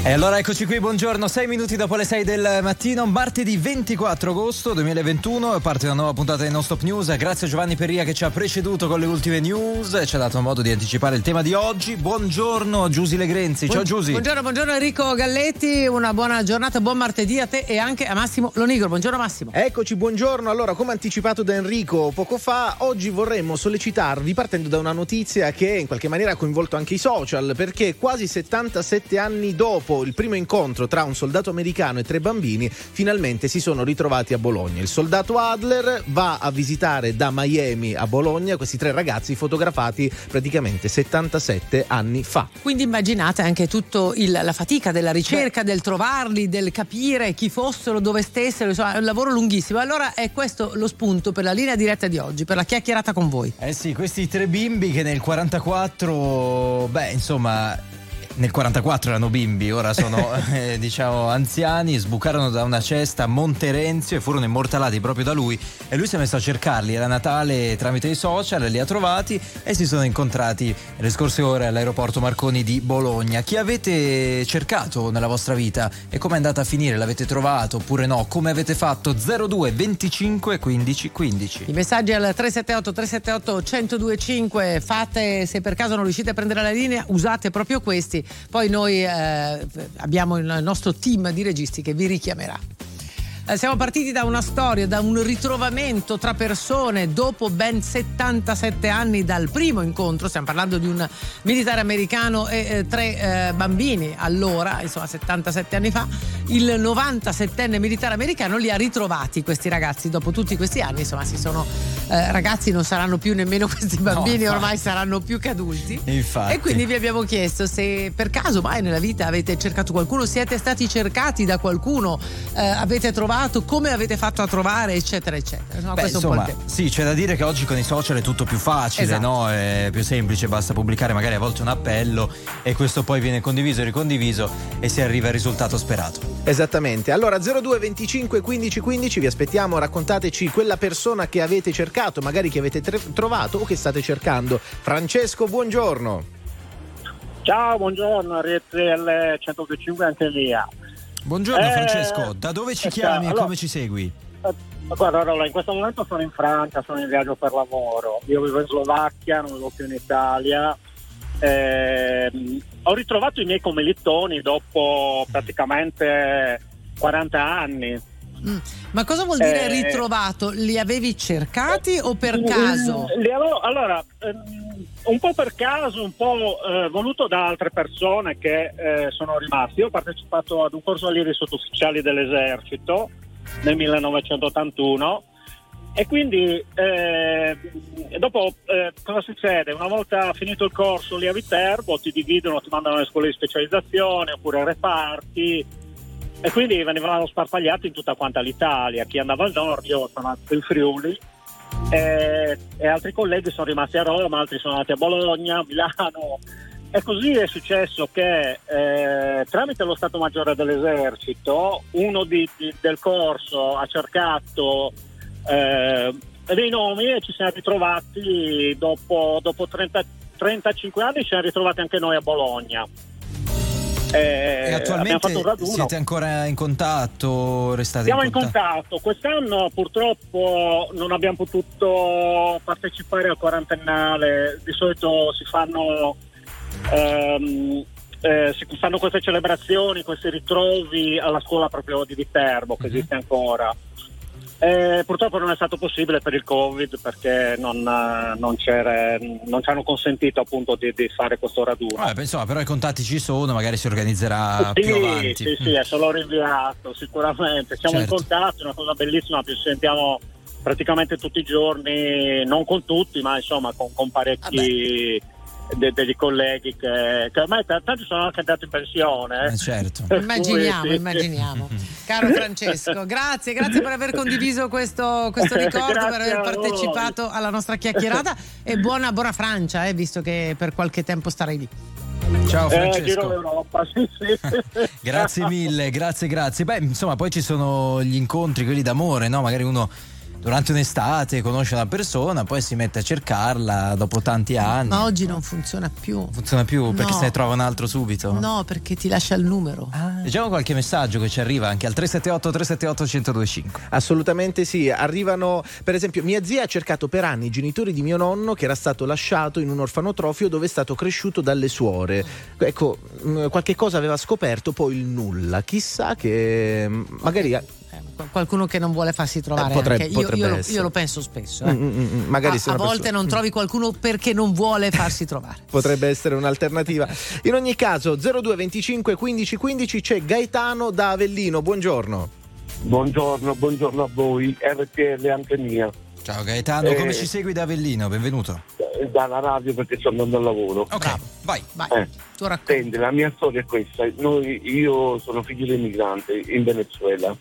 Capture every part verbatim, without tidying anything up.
E allora eccoci qui, buongiorno, sei minuti dopo le sei del mattino, martedì ventiquattro agosto duemilaventuno, parte una nuova puntata di Non Stop News. Grazie a Giovanni Perria che ci ha preceduto con le ultime news e ci ha dato modo di anticipare il tema di oggi. Buongiorno Giusy Legrenzi, ciao Giusy. Buongiorno, buongiorno Enrico Galletti, una buona giornata, buon martedì a te e anche a Massimo Lonigro. Buongiorno Massimo. Eccoci, buongiorno. Allora, come anticipato da Enrico poco fa, oggi vorremmo sollecitarvi partendo da una notizia che in qualche maniera ha coinvolto anche i social, perché quasi settantasette anni dopo il primo incontro tra un soldato americano e tre bambini, finalmente si sono ritrovati a Bologna. Il soldato Adler va a visitare da Miami a Bologna questi tre ragazzi fotografati praticamente settantasette anni fa. Quindi immaginate anche tutto il, la fatica della ricerca, del trovarli, del capire chi fossero, dove stessero, insomma è un lavoro lunghissimo. Allora è questo lo spunto per la linea diretta di oggi, per la chiacchierata con voi. Eh sì, questi tre bimbi che nel quarantaquattro, beh insomma nel quarantaquattro erano bimbi, ora sono eh, diciamo anziani, sbucarono da una cesta a Monterenzio e furono immortalati proprio da lui, e lui si è messo a cercarli. Era Natale, tramite i social li ha trovati e si sono incontrati le scorse ore all'aeroporto Marconi di Bologna. Chi avete cercato nella vostra vita e come è andata a finire? L'avete trovato oppure no? Come avete fatto? zero due venticinque quindici quindici. I messaggi al tre sette otto tre sette otto uno zero due cinque. Fate, se per caso non riuscite a prendere la linea, usate proprio questi. Poi noi eh, abbiamo il nostro team di registi che vi richiamerà. Eh, siamo partiti da una storia, da un ritrovamento tra persone dopo ben settantasette anni dal primo incontro. Stiamo parlando di un militare americano e eh, tre eh, bambini. Allora, insomma, settantasette anni fa, il novantasettenne militare americano li ha ritrovati questi ragazzi dopo tutti questi anni. Insomma, si sono eh, ragazzi, non saranno più nemmeno questi bambini, no, ormai saranno più che adulti. Infatti. E quindi vi abbiamo chiesto se per caso mai nella vita avete cercato qualcuno, siete stati cercati da qualcuno, eh, avete trovato, come avete fatto a trovare, eccetera eccetera. No, Beh, questo insomma, è un po' il tema. sì, c'è da dire che oggi con i social è tutto più facile, Esatto. no? È più semplice, basta pubblicare magari a volte un appello e questo poi viene condiviso e ricondiviso e si arriva al risultato sperato. Esattamente. Allora zero due venticinque quindici quindici, vi aspettiamo, raccontateci quella persona che avete cercato, magari che avete tre- trovato o che state cercando. Francesco, buongiorno. Ciao, buongiorno, R T L centodue anche via. Buongiorno eh, Francesco, da dove ci eh, chiami e allora, come ci segui? Eh, guarda, allora, in questo momento sono in Francia, sono in viaggio per lavoro. Io vivo in Slovacchia, non vivo più in Italia. Eh, ho ritrovato i miei commilitoni dopo praticamente quaranta anni. Mm. Ma cosa vuol dire Eh, ritrovato? Li avevi cercati o per caso? Li avevo, allora, ehm, un po' per caso, un po' eh, voluto da altre persone che eh, sono rimasti. Io ho partecipato ad un corso allievi sottufficiali dell'esercito nel millenovecentottantuno e quindi eh, dopo eh, cosa succede? Una volta finito il corso lì a Viterbo ti dividono, ti mandano alle scuole di specializzazione oppure ai reparti, e quindi venivano sparpagliati in tutta quanta l'Italia. Chi andava al nord, io sono andato in Friuli, e, e altri colleghi sono rimasti a Roma, altri sono andati a Bologna, a Milano, e così è successo che eh, tramite lo Stato Maggiore dell'Esercito uno di, di, del corso ha cercato eh, dei nomi e ci siamo ritrovati dopo, dopo trenta, trentacinque anni, ci siamo ritrovati anche noi a Bologna. Eh, e attualmente fatto un raduno. Siete ancora in contatto? Restate Siamo in contatto? in contatto. Quest'anno purtroppo non abbiamo potuto partecipare al quarantennale. Di solito si fanno ehm, eh, si fanno queste celebrazioni, questi ritrovi alla scuola proprio di Viterbo, che mm-hmm. esiste ancora. Eh, purtroppo non è stato possibile per il Covid, perché non, non, c'era, non ci hanno consentito appunto di, di fare questo raduno. Eh, insomma, però i contatti ci sono, magari si organizzerà sì, più avanti. Sì, sì, è solo rinviato, sicuramente. Siamo certo. in contatto, è una cosa bellissima, ci sentiamo praticamente tutti i giorni, non con tutti, ma insomma con, con parecchi de, degli colleghi che, che ormai t- tanti sono anche andati in pensione. Eh, certo. Immaginiamo, Cui, sì. immaginiamo. Caro Francesco, grazie, grazie per aver condiviso questo, questo ricordo, per aver partecipato alla nostra chiacchierata, e buona, buona Francia, eh, visto che per qualche tempo starai lì. Ciao Francesco. Eh, giro l'Europa, sì, sì. Grazie mille, grazie, grazie. Beh, insomma, poi ci sono gli incontri, quelli d'amore, no? Magari uno durante un'estate conosce una persona, poi si mette a cercarla dopo tanti anni. Ma oggi non funziona più. Non funziona più perché No. se ne trova un altro subito? No, perché ti lascia il numero. Ah, leggiamo qualche messaggio che ci arriva anche al tre sette otto tre sette otto uno zero due cinque. Assolutamente sì, arrivano, per esempio, mia zia ha cercato per anni i genitori di mio nonno che era stato lasciato in un orfanotrofio dove è stato cresciuto dalle suore. Ecco, mh, qualche cosa aveva scoperto, poi il nulla. Chissà che mh, magari Eh, qualcuno che non vuole farsi trovare. Eh, potrebbe- anche. Io, potrebbe io, lo, essere. io lo penso spesso. eh. Mm, mm, mm, magari a, se a una volte persona- non trovi qualcuno perché non vuole farsi trovare. potrebbe essere un'alternativa. In ogni caso, zero due venticinque quindici quindici c'è Gaetano da Avellino. Buongiorno. Buongiorno, buongiorno a voi, R T L anche mia, Ciao Gaetano, Eh. come ci segui da Avellino? Benvenuto. eh, dalla radio perché sto andando al lavoro. Ok, Bravo. vai. Vai, Eh. tu racconti. Senti, la mia storia è questa. Noi, io sono figlio di emigranti in Venezuela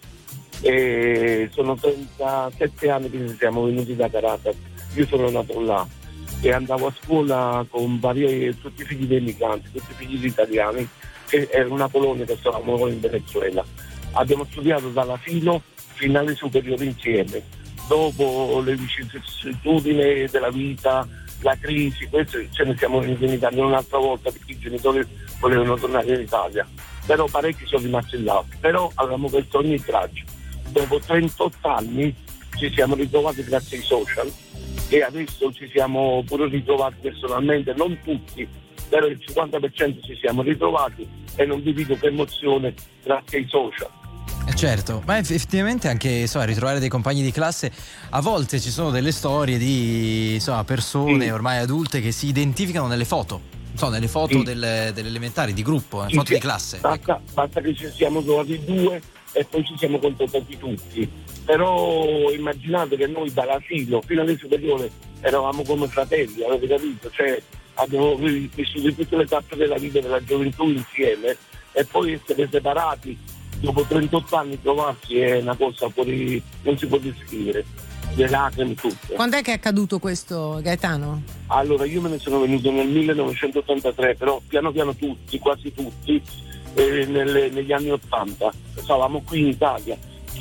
e sono trentasette anni che siamo venuti da Caracas. Io sono nato là e andavo a scuola con vari, tutti i figli di emigranti, tutti i figli di italiani, che era una colonia che stavamo in Venezuela. Abbiamo studiato dalla filo fino alle superiori insieme. Dopo le vicissitudini della vita, la crisi, questo ce ne siamo venuti in Italia un'altra volta perché i genitori volevano tornare in Italia, però parecchi sono rimasti là, però avevamo questo ogni tragico. Dopo trentotto anni ci siamo ritrovati grazie ai social e adesso ci siamo pure ritrovati personalmente, non tutti, però il cinquanta per cento ci siamo ritrovati e non vi dico che emozione grazie ai social. Eh certo, ma effettivamente anche so, ritrovare dei compagni di classe, a volte ci sono delle storie di insomma, persone Sì. ormai adulte che si identificano nelle foto, non so, nelle foto Sì. delle, delle elementari, di gruppo, nelle Sì, foto sì. di classe. Ecco. Basta, basta che ci siamo trovati due e poi ci siamo contattati tutti. Però immaginate che noi dall'asilo fino alle superiori eravamo come fratelli, avete capito? Cioè abbiamo vissuto tutte le tappe della vita e della gioventù insieme e poi essere separati dopo trentotto anni trovarsi è una cosa fuori, non si può descrivere, le lacrime tutte. Quando è che è accaduto questo, Gaetano? Allora io me ne sono venuto nel millenovecentottantatré, però piano piano tutti, quasi tutti, eh, nelle- negli anni ottanta. Stavamo qui in Italia,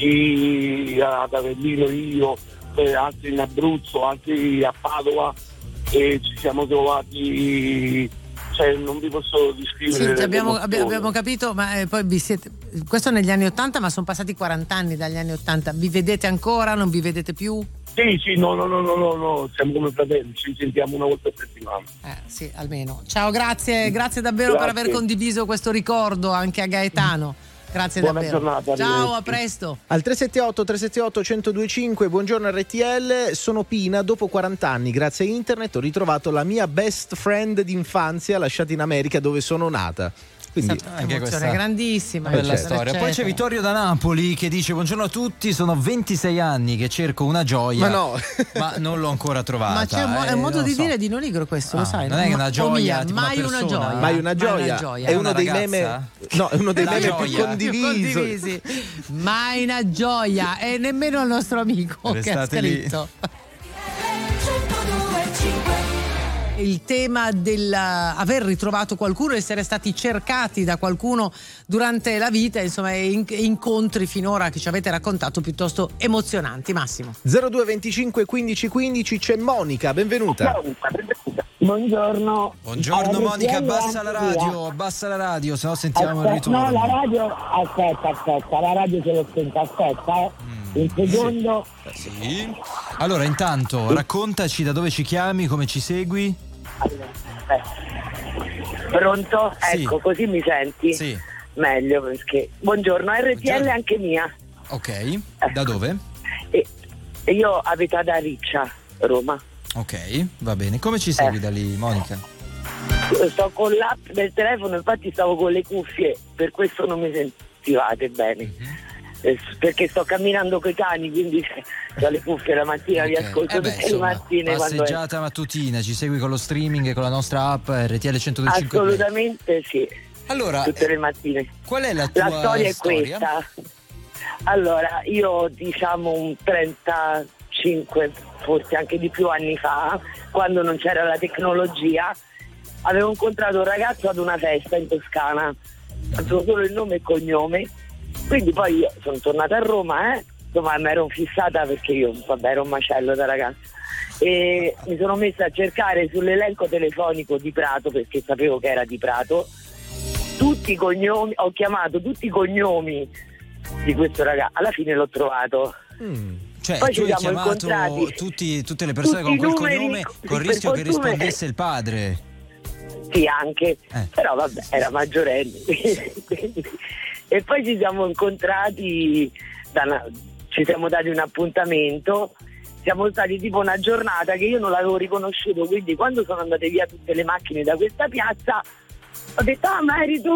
chi ad Avellino, io, eh, altri in Abruzzo, altri a Padova e ci siamo trovati, cioè non vi posso descrivere. Sì, abbiamo, l'emozione. abbi- abbiamo capito, ma eh, poi vi siete. Questo negli anni ottanta, ma sono passati quaranta anni dagli anni ottanta. Vi vedete ancora? Non vi vedete più? Sì, sì, no, no, no, no, no, no, siamo come fratelli, ci sentiamo una volta a settimana. Eh, sì, almeno. Ciao, grazie, grazie davvero Grazie. per aver condiviso questo ricordo anche a Gaetano. Grazie Buona davvero. giornata, Ciao, arrivederci. a presto. Al tre sette otto tre sette otto uno zero due cinque, buongiorno R T L, sono Pina, dopo quaranta anni grazie a internet ho ritrovato la mia best friend d'infanzia lasciata in America dove sono nata. Quindi È stata anche un'emozione questa- grandissima. Bella certo. storia. Poi c'è eccetera. Vittorio da Napoli che dice: buongiorno a tutti, sono ventisei anni che cerco una gioia, Ma no. ma non l'ho ancora trovata. Ma c'è un, mo- è eh, un modo non di so. dire di non igro questo, Ah, lo sai? non è che una Ma- gioia, oh mia, tipo una mai una persona. gioia. mai una gioia, gioia. è uno Una dei ragazza? meme, no, è uno dei La meme più gioia. condivisi. Più condivisi. Mai una gioia, e nemmeno il nostro amico che ha Restate lì. scritto. Il tema dell'aver ritrovato qualcuno, essere stati cercati da qualcuno durante la vita, insomma, e in- incontri finora che ci avete raccontato piuttosto emozionanti. Massimo. zero due venticinque quindici quindici c'è Monica, benvenuta. Buongiorno. Buongiorno Eh, Monica, R T L abbassa la anche radio, io. abbassa la radio, se no sentiamo il Aspetta, no, ritorno. la radio, aspetta, aspetta, la radio ce l'ho spenta, aspetta, eh. Mm, Un secondo. Sì. Allora, intanto raccontaci da dove ci chiami, come ci segui. Eh. Pronto? Sì. Ecco, così mi senti? Sì. Meglio perché. Buongiorno, R T L Buongiorno. anche mia. Ok, da dove? E, e io abito ad Ariccia, Roma. Ok, va bene. Come ci segui Eh. da lì, Monica? Sto con l'app del telefono, infatti stavo con le cuffie, per questo non mi sentivate bene. Mhm. Eh, Perché sto camminando coi cani, quindi ho le cuffie la mattina, vi Ok. ascolto Eh beh, tutte insomma, le mattine quando passeggiata mattutina, ci segui con lo streaming e con la nostra app R T L centodue e cinque Play. assolutamente sì, Allora, tutte le mattine. qual è la tua La storia è questa. Allora, io diciamo un trentacinque, forse anche di più anni fa, quando non c'era la tecnologia, avevo incontrato un ragazzo ad una festa in Toscana, avevo solo il nome e cognome, quindi poi io sono tornata a Roma, eh, ma mi ero fissata perché io, vabbè, ero un macello da ragazza. E mi sono messa a cercare sull'elenco telefonico di Prato, perché sapevo che era di Prato, tutti i cognomi, ho chiamato tutti i cognomi di questo ragazzo, alla fine l'ho trovato. Mm. Cioè, Poi tu hai chiamato tutti, tutte le persone tutti con quel numeri, cognome con il rischio che fortuna... rispondesse il padre. Sì, anche, eh. però vabbè, era maggiorenne. E poi ci siamo incontrati, da una, ci siamo dati un appuntamento, siamo stati tipo una giornata che io non l'avevo riconosciuto, quindi quando sono andate via tutte le macchine da questa piazza ho detto ah ma eri tu,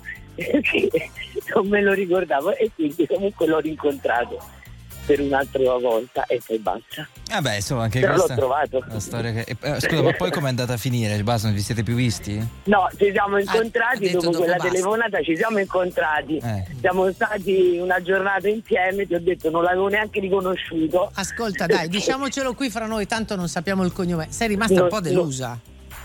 non me lo ricordavo, e quindi comunque l'ho rincontrato per un'altra volta e poi basta. Vabbè, insomma, anche però questa l'ho trovato. La storia che... eh, scusa, ma poi com'è andata a finire? Basta, non vi siete più visti? No, ci siamo incontrati, ha detto dopo, dopo quella basta. telefonata ci siamo incontrati, Eh. siamo stati una giornata insieme, ti ho detto non l'avevo neanche riconosciuto. Ascolta, dai, diciamocelo qui fra noi, tanto non sappiamo il cognome. Sei rimasta No, un po' delusa.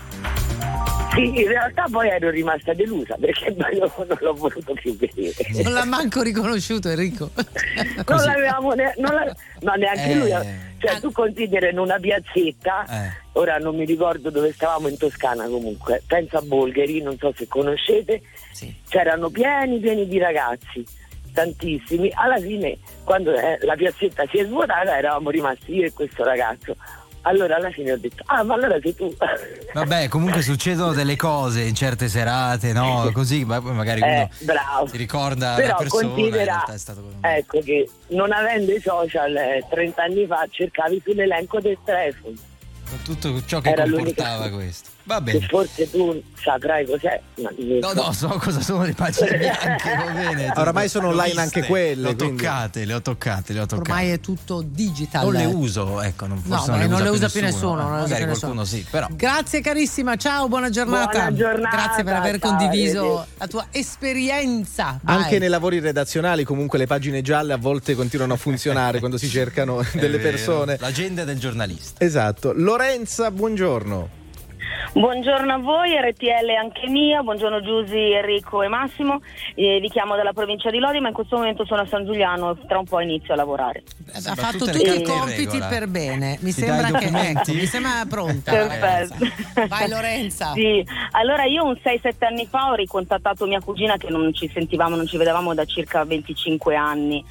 Sì, in realtà poi ero rimasta delusa perché poi non, non l'ho voluto più vedere. Non l'ha manco riconosciuto Enrico. Non l'avevamo ne- non la- no, neanche Eh. lui. Cioè, tu consideri in una piazzetta, Eh. ora non mi ricordo dove stavamo, in Toscana comunque, penso a Bolgheri, non so se conoscete, Sì. c'erano pieni pieni di ragazzi, tantissimi. Alla fine, quando eh, la piazzetta si è svuotata, eravamo rimasti io e questo ragazzo. Allora alla fine ho detto ah ma allora sei tu. Vabbè, comunque succedono delle cose in certe serate, no? Così ma poi magari uno Eh, bravo. si ricorda Però la persona, in considera, realtà è stato quello. ecco, che non avendo i social eh, trenta anni fa cercavi sull'elenco del telefono, Con tutto ciò che era comportava l'unica- questo. Va che bene. forse tu saprai cos'è, ma io No, so. no, so cosa sono le pagine bianche, va bene. Oramai sono Le ho online viste, anche quelle, Le ho quindi- toccate, le ho toccate, le ho toccate. Ormai è tutto digital. Non le uso, ecco, non, forse No, non, beh, non le usa usa più nessuno, non le usa magari più qualcuno nessuno. sì, però. Grazie carissima, ciao, buona giornata. Buona giornata, Grazie per aver ciao, condiviso arrivederci. la tua esperienza. Vai. Anche nei lavori redazionali comunque le pagine gialle a volte continuano a funzionare quando si cercano È delle vero, persone. L'agenda del giornalista. Esatto. Lorenza, buongiorno. Buongiorno a voi, R T L anche mia, buongiorno Giusy, Enrico e Massimo, eh, vi chiamo dalla provincia di Lodi ma in questo momento sono a San Giuliano, tra un po' inizio a lavorare. Ha Sembra fatto tutte le tutti i carte in compiti regola. per bene. Mi Ti sembra dai i che documenti? ecco, mi sembra pronta. Perfetto. Lorenza. Vai Lorenza. Sì, allora io un sei sette anni fa ho ricontattato mia cugina che non ci sentivamo, non ci vedevamo da circa venticinque anni.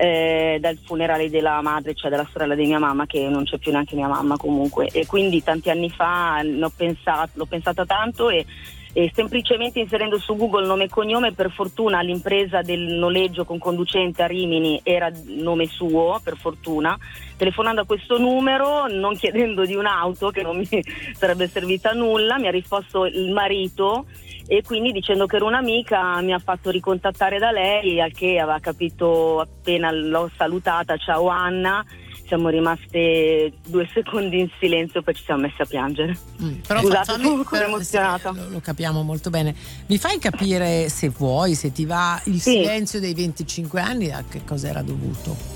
Eh, dal funerale della madre, cioè della sorella di mia mamma, che non c'è più neanche mia mamma comunque, e quindi tanti anni fa l'ho pensato, l'ho pensata tanto e, e semplicemente inserendo su Google nome e cognome, per fortuna l'impresa del noleggio con conducente a Rimini era nome suo, per fortuna, telefonando a questo numero, non chiedendo di un'auto che non mi sarebbe servita a nulla, mi ha risposto il marito e quindi dicendo che era un'amica mi ha fatto ricontattare da lei, al che aveva capito appena l'ho salutata, ciao Anna, siamo rimaste due secondi in silenzio, poi ci siamo messi a piangere. Mm, però Scusate, fammi- sono ancora però- emozionata. sì, lo, lo capiamo molto bene. Mi fai capire, se vuoi, se ti va, il Sì. silenzio dei venticinque anni a che cosa era dovuto?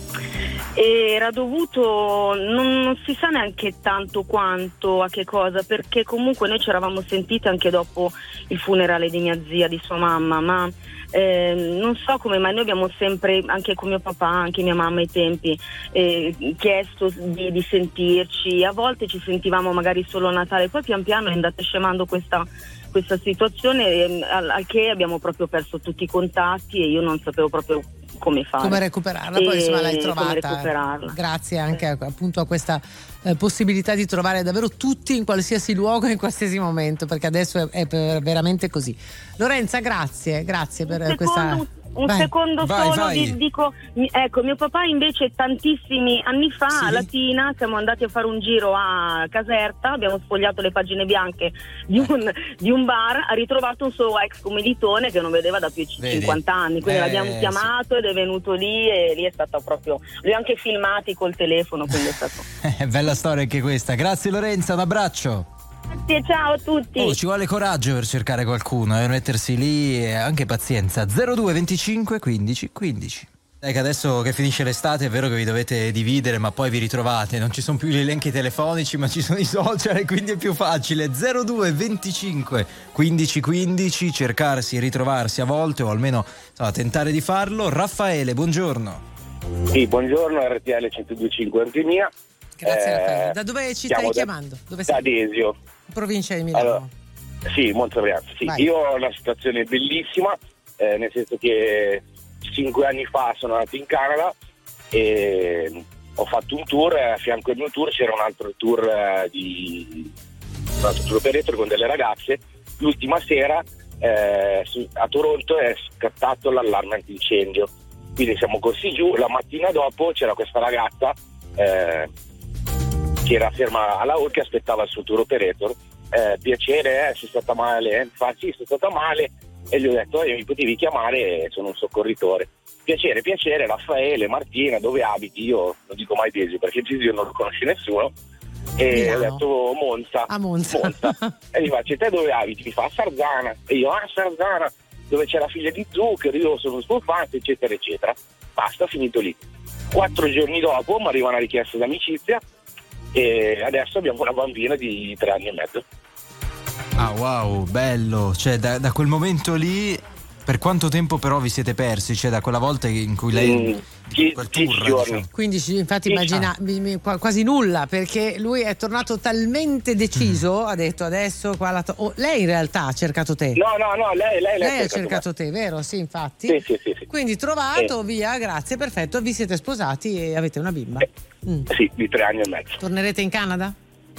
Era dovuto, non, non si sa neanche tanto quanto, a che cosa, perché comunque noi ci eravamo sentite anche dopo il funerale di mia zia, di sua mamma, ma eh, non so come mai noi abbiamo sempre, anche con mio papà, anche mia mamma ai tempi, eh, chiesto di, di sentirci, a volte ci sentivamo magari solo a Natale, poi pian piano è andata scemando questa questa situazione, eh, al, al che abbiamo proprio perso tutti i contatti e io non sapevo proprio come fare. Come recuperarla, poi E insomma l'hai come trovata. recuperarla. Grazie anche a- appunto a questa eh, possibilità di trovare davvero tutti in qualsiasi luogo e in qualsiasi momento, perché adesso è, è per- veramente così. Lorenza, grazie, grazie per Un questa. secondo, un Vai. secondo Vai, solo vai. di- dico, mi- ecco, mio papà invece tantissimi anni fa Sì. a Latina siamo andati a fare un giro a Caserta, abbiamo sfogliato le pagine bianche di un, di un bar, ha ritrovato un suo ex commilitone che non vedeva da più di Vedi? cinquanta anni, quindi Eh, l'abbiamo sì. chiamato ed è venuto lì e lì è stato proprio, li ho anche filmati col telefono, quindi è stato Eh, bella storia anche questa. Grazie Lorenza, un abbraccio. grazie, ciao a tutti. Oh, ci vuole coraggio per cercare qualcuno, eh, mettersi lì e anche pazienza. zero due venticinque quindici quindici. Dai, che adesso che finisce l'estate è vero che vi dovete dividere, ma poi vi ritrovate, non ci sono più gli elenchi telefonici, ma ci sono i social e quindi è più facile. zero due venticinque quindici quindici, cercarsi e ritrovarsi a volte, o almeno insomma, tentare di farlo. Raffaele, buongiorno. Sì, buongiorno, R T L centodue e cinque anche mia. Grazie Eh, Raffaele. Da dove ci stai da- chiamando? Dove Da sei? Desio. Provincia di Milano. Allora, sì, Monza Brianza. Sì. Vai. Io ho una situazione bellissima, eh, nel senso che cinque anni fa sono andato in Canada e ho fatto un tour, e a fianco al mio tour c'era un altro tour eh, di un altro tour operator con delle ragazze. L'ultima sera eh, su- a Toronto è scattato l'allarme antincendio, quindi siamo corsi giù. La mattina dopo c'era questa ragazza eh, che era ferma alla hall che aspettava il suo tour operator. Eh, piacere, eh, sei stata male? Eh? Fa sì, sono stata male. E gli ho detto, eh, mi potevi chiamare, sono un soccorritore. Piacere, piacere, Raffaele, Martina, dove abiti? Io non dico mai Desio perché Desio non lo conosce nessuno. E Milano. ho detto Monza. A Monza. E gli faccio, te dove abiti? Mi fa a Sarzana. E io, ah, Sarzana, dove c'è la figlia di Zucchero, io sono suo fan, eccetera, eccetera. Basta, finito lì. Quattro giorni dopo mi arriva una richiesta d'amicizia e adesso abbiamo una bambina di tre anni e mezzo. Ah, wow, bello. Cioè, da, da quel momento lì, per quanto tempo però vi siete persi? Cioè, da quella volta in cui lei... Mm, die- quel dieci tour, giorni. diciamo. quindici, infatti Sì. immagina mi- mi- qua- quasi nulla, perché lui è tornato talmente deciso, ha detto adesso qua la to- oh, lei in realtà ha cercato te. No, no, no, lei, lei, Lei ha cercato cercato te, vero? Sì, infatti. me. Sì, sì, sì, sì. Quindi trovato, via, grazie, perfetto, vi siete sposati e avete una bimba. Eh. Mm. Sì, di tre anni e mezzo. Tornerete in Canada?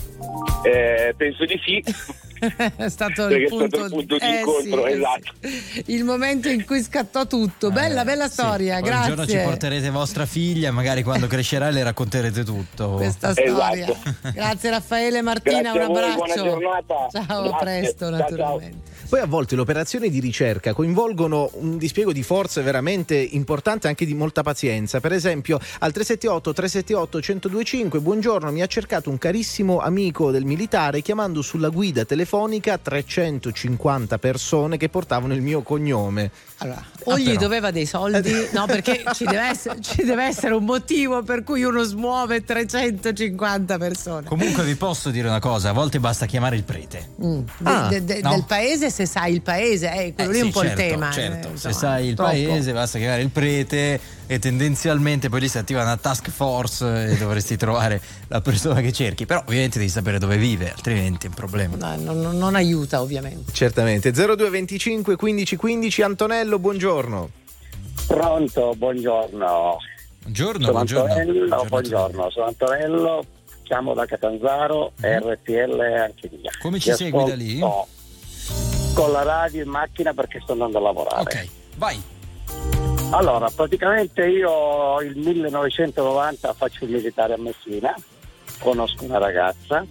Eh, penso di sì. È stato Perché il è punto, stato il punto di eh, incontro, sì, eh, esatto. sì. Il momento in cui scattò tutto. Bella, bella Sì. storia, Poi un giorno ci grazie. porterete vostra figlia, magari quando crescerà le racconterete tutto. Questa Esatto. storia. Grazie Raffaele e Martina, Grazie un a voi, abbraccio. buona giornata. Ciao, a Grazie. presto, Ciao, naturalmente. Poi a volte le operazioni di ricerca coinvolgono un dispiego di forze veramente importante, anche di molta pazienza. Per esempio al tre sette otto tre sette otto uno zero due cinque, buongiorno, mi ha cercato un carissimo amico del militare chiamando sulla guida telefonica trecentocinquanta persone che portavano il mio cognome. Allora, o Ah, gli però. doveva dei soldi, no, perché ci deve, essere, ci deve essere un motivo per cui uno smuove trecentocinquanta persone. Comunque vi posso dire una cosa, a volte basta chiamare il prete. Mm. De- Ah, de- de- no. Del paese, se sai il paese, eh, quello Eh, lì è sì, un po' certo, il tema. certo. eh, Se insomma, sai il troppo. paese basta chiamare il prete e tendenzialmente poi lì si attiva una task force e dovresti trovare la persona che cerchi, però ovviamente devi sapere dove vive, altrimenti è un problema. No, non, non- non aiuta, ovviamente. Certamente. zero due venticinque quindici quindici, Antonello, buongiorno. Pronto, buongiorno. Buongiorno, Sono buongiorno. Antonello, a buongiorno, sono Antonello, chiamo da Catanzaro, R T L anche mia. Come ci Vi segui da lì? ascolto con la radio in macchina perché sto andando a lavorare. Ok, vai. Allora, praticamente io il millenovecentonovanta faccio il militare a Messina, conosco una ragazza,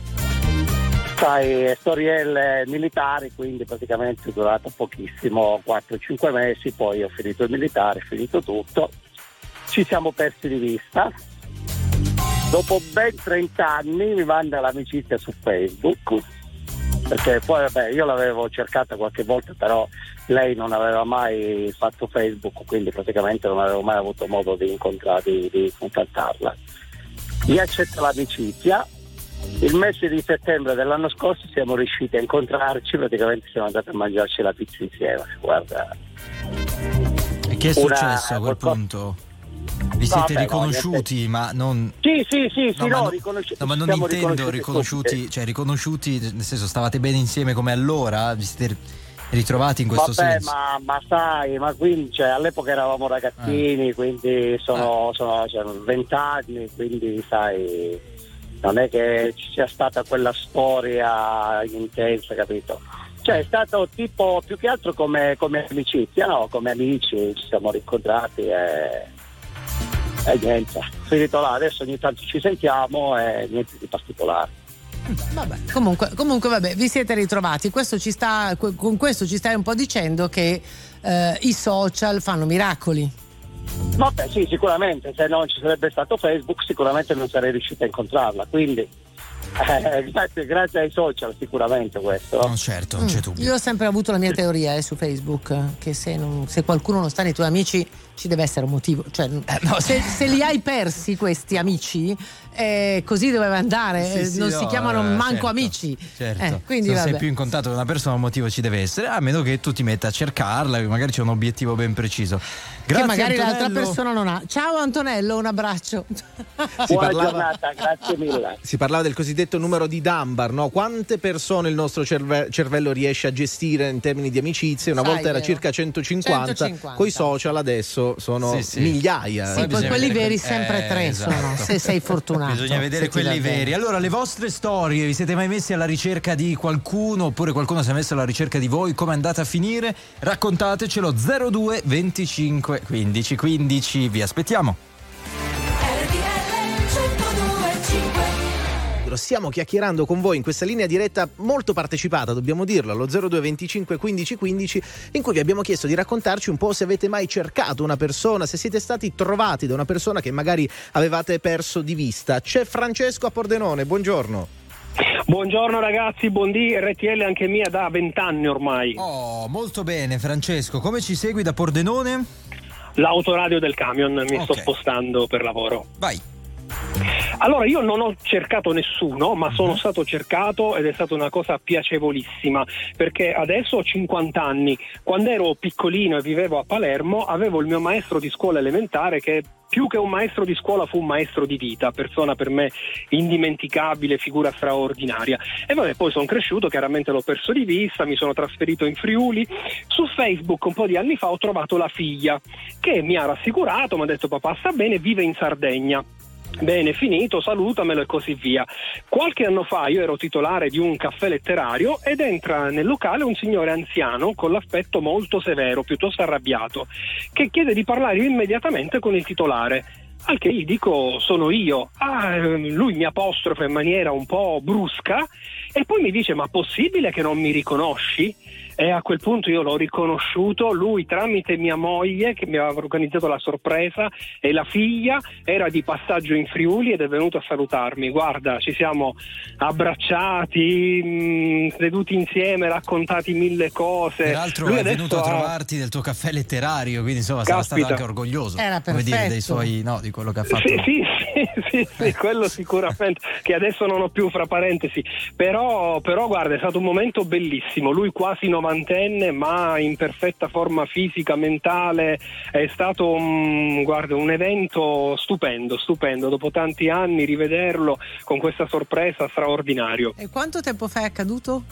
sai, storielle militari, quindi praticamente è durata pochissimo, quattro cinque mesi, poi ho finito il militare, finito tutto, ci siamo persi di vista. Dopo ben trenta anni mi manda l'amicizia su Facebook, perché poi vabbè, io l'avevo cercata qualche volta, però lei non aveva mai fatto Facebook, quindi praticamente non avevo mai avuto modo di incontrare, di, di contattarla. Gli accetta l'amicizia. Il mese di settembre dell'anno scorso siamo riusciti a incontrarci, praticamente siamo andati a mangiarci la pizza insieme. Guarda, E che è Una- successo a quel qualcosa- punto? Vi siete Vabbè, no, riconosciuti, ma non... sì, sì, sì, sì, No, ma no, non- riconosci- no, ma non siamo intendo riconosciuti riconosciuti, tutti. cioè riconosciuti, nel senso stavate bene insieme come allora? Vi siete ritrovati in questo Vabbè, senso? ma, ma sai, ma quindi cioè, all'epoca eravamo ragazzini, Eh. quindi sono, sono cioè, vent'anni, quindi sai, non è che ci sia stata quella storia intensa, capito? Cioè è stato tipo più che altro come, come amicizia, no? Come amici ci siamo rincontrati e, e niente, finito là, adesso ogni tanto ci sentiamo e niente di particolare. Vabbè, comunque, comunque vabbè, vi siete ritrovati. Questo ci sta, con questo ci stai un po' dicendo che eh, i social fanno miracoli. Vabbè sì, sicuramente, se non ci sarebbe stato Facebook sicuramente non sarei riuscita a incontrarla, quindi Eh, grazie, grazie ai social sicuramente questo. No, certo, non c'è dubbio. Io ho sempre avuto la mia teoria eh, su Facebook, che se, non, se qualcuno non sta nei tuoi amici ci deve essere un motivo, cioè eh, no, se, se li hai persi questi amici eh, così doveva andare, sì, sì, non no, si chiamano manco certo, amici, certo. Eh, quindi se vabbè. sei più in contatto con una persona un motivo ci deve essere, a meno che tu ti metta a cercarla, magari c'è un obiettivo ben preciso. Grazie, che magari Antonello. l'altra persona non ha. Ciao Antonello, un abbraccio. Si Buona parlava, giornata, grazie mille. si parlava del cosiddetto numero di Dunbar, no? Quante persone il nostro cerve- cervello riesce a gestire in termini di amicizie? Una Sai, volta era vero. circa centocinquanta, centocinquanta. coi social adesso sono Sì, sì. migliaia. Sì, Poi poi bisogna quelli vedere veri que- sempre eh, tre esatto. sono, se sei fortunato. Bisogna vedere se ti quelli va bene. veri. Allora, le vostre storie, vi siete mai messi alla ricerca di qualcuno oppure qualcuno si è messo alla ricerca di voi? Come è andata a finire? Raccontatecelo. Zero due venticinque quindici quindici, vi aspettiamo. Stiamo chiacchierando con voi in questa linea diretta molto partecipata, dobbiamo dirlo, allo zero due venticinque quindici quindici, in cui vi abbiamo chiesto di raccontarci un po' se avete mai cercato una persona, se siete stati trovati da una persona che magari avevate perso di vista. C'è Francesco a Pordenone, buongiorno. Buongiorno ragazzi, buondì, R T L anche mia da vent'anni ormai. Oh, molto bene Francesco, come ci segui da Pordenone? L'autoradio del camion, mi Ok. sto spostando per lavoro. Vai. Allora, io non ho cercato nessuno, ma sono stato cercato ed è stata una cosa piacevolissima, perché adesso ho cinquanta anni. Quando ero piccolino e vivevo a Palermo, avevo il mio maestro di scuola elementare che più che un maestro di scuola fu un maestro di vita, persona per me indimenticabile, figura straordinaria. E vabbè, poi sono cresciuto, chiaramente l'ho perso di vista, mi sono trasferito in Friuli. Su Facebook un po' di anni fa ho trovato la figlia che mi ha rassicurato, mi ha detto papà sta bene, vive in Sardegna. Bene, finito, salutamelo e così via. Qualche anno fa io ero titolare di un caffè letterario ed entra nel locale un signore anziano con l'aspetto molto severo, piuttosto arrabbiato, che chiede di parlare immediatamente con il titolare. Al che gli dico sono io. Ah, lui mi apostrofa in maniera un po' brusca e poi mi dice ma possibile che non mi riconosci? E a quel punto io l'ho riconosciuto, lui tramite mia moglie che mi aveva organizzato la sorpresa e la figlia era di passaggio in Friuli ed è venuto a salutarmi. Guarda, ci siamo abbracciati, mh, seduti insieme, raccontati mille cose. Peraltro lui è venuto a ha... trovarti del tuo caffè letterario, quindi insomma sarà Caspita. stato anche orgoglioso, Era come dire, perfetto. dei suoi, no, di quello che ha fatto. Sì, sì, sì, sì, sì, quello sicuramente, che adesso non ho più fra parentesi, però, però guarda, è stato un momento bellissimo, lui quasi novantenne ma in perfetta forma fisica, mentale, è stato un, guarda, un evento stupendo, stupendo, dopo tanti anni rivederlo con questa sorpresa straordinario. E quanto tempo fa è accaduto?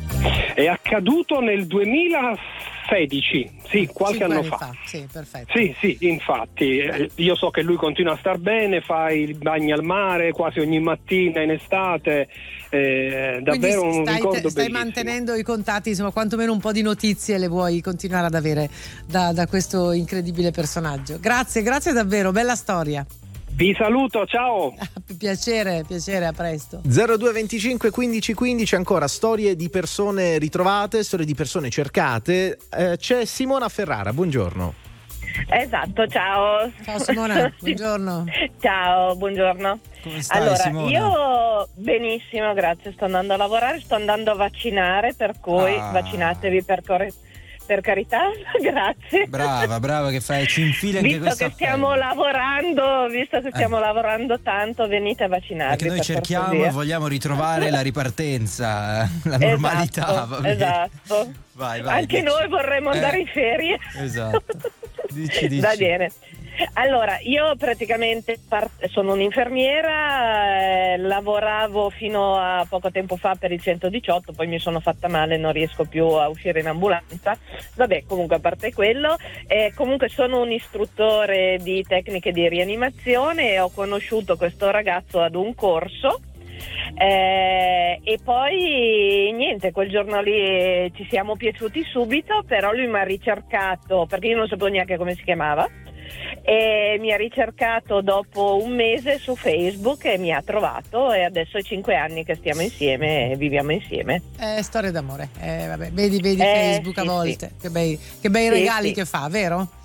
È accaduto nel duemilasedici, sì, qualche Cinque anno anni fa. Sì, perfetto. Sì, sì, infatti, eh, io so che lui continua a star bene, fa i bagni al mare quasi ogni mattina in estate, eh, davvero Quindi un stai, ricordo stai bellissimo. mantenendo i contatti, insomma, quantomeno un po' di notizie le vuoi continuare ad avere da, da questo incredibile personaggio. Grazie, grazie davvero, bella storia. Vi saluto, ciao! Piacere, piacere, a presto. zero due venticinque quindici quindici, ancora storie di persone ritrovate, storie di persone cercate. Eh, c'è Simona Ferrara, buongiorno. Esatto, ciao. Ciao Simona, buongiorno. Ciao, buongiorno. Come stai, allora, Simona? io benissimo, grazie, sto andando a lavorare, sto andando a vaccinare, per cui Ah. vaccinatevi per, corre- per carità, grazie. Brava, brava che fai, ci infili anche Visto questa che stiamo appello. lavorando, visto che stiamo lavorando tanto, venite a vaccinarvi. Perché noi per cerchiamo cortesia. e vogliamo ritrovare la ripartenza, la normalità. Esatto, va bene. esatto. Vai, vai, Anche dici. noi vorremmo andare Eh, in ferie. Esatto. Dici, dici. Va bene. Allora, io praticamente part- sono un'infermiera, eh, lavoravo fino a poco tempo fa per il centodiciotto, poi mi sono fatta male, non riesco più a uscire in ambulanza. Vabbè, comunque a parte quello, eh, comunque sono un istruttore di tecniche di rianimazione e ho conosciuto questo ragazzo ad un corso. Eh, e poi niente, quel giorno lì eh, ci siamo piaciuti subito, però lui mi ha ricercato perché io non sapevo neanche come si chiamava e mi ha ricercato dopo un mese su Facebook e mi ha trovato e adesso è cinque anni che stiamo insieme e viviamo insieme. Eh, storia d'amore. Eh, vabbè, vedi, vedi Eh, Facebook sì, a volte. sì. Che bei, che bei Sì, regali sì. che fa, vero?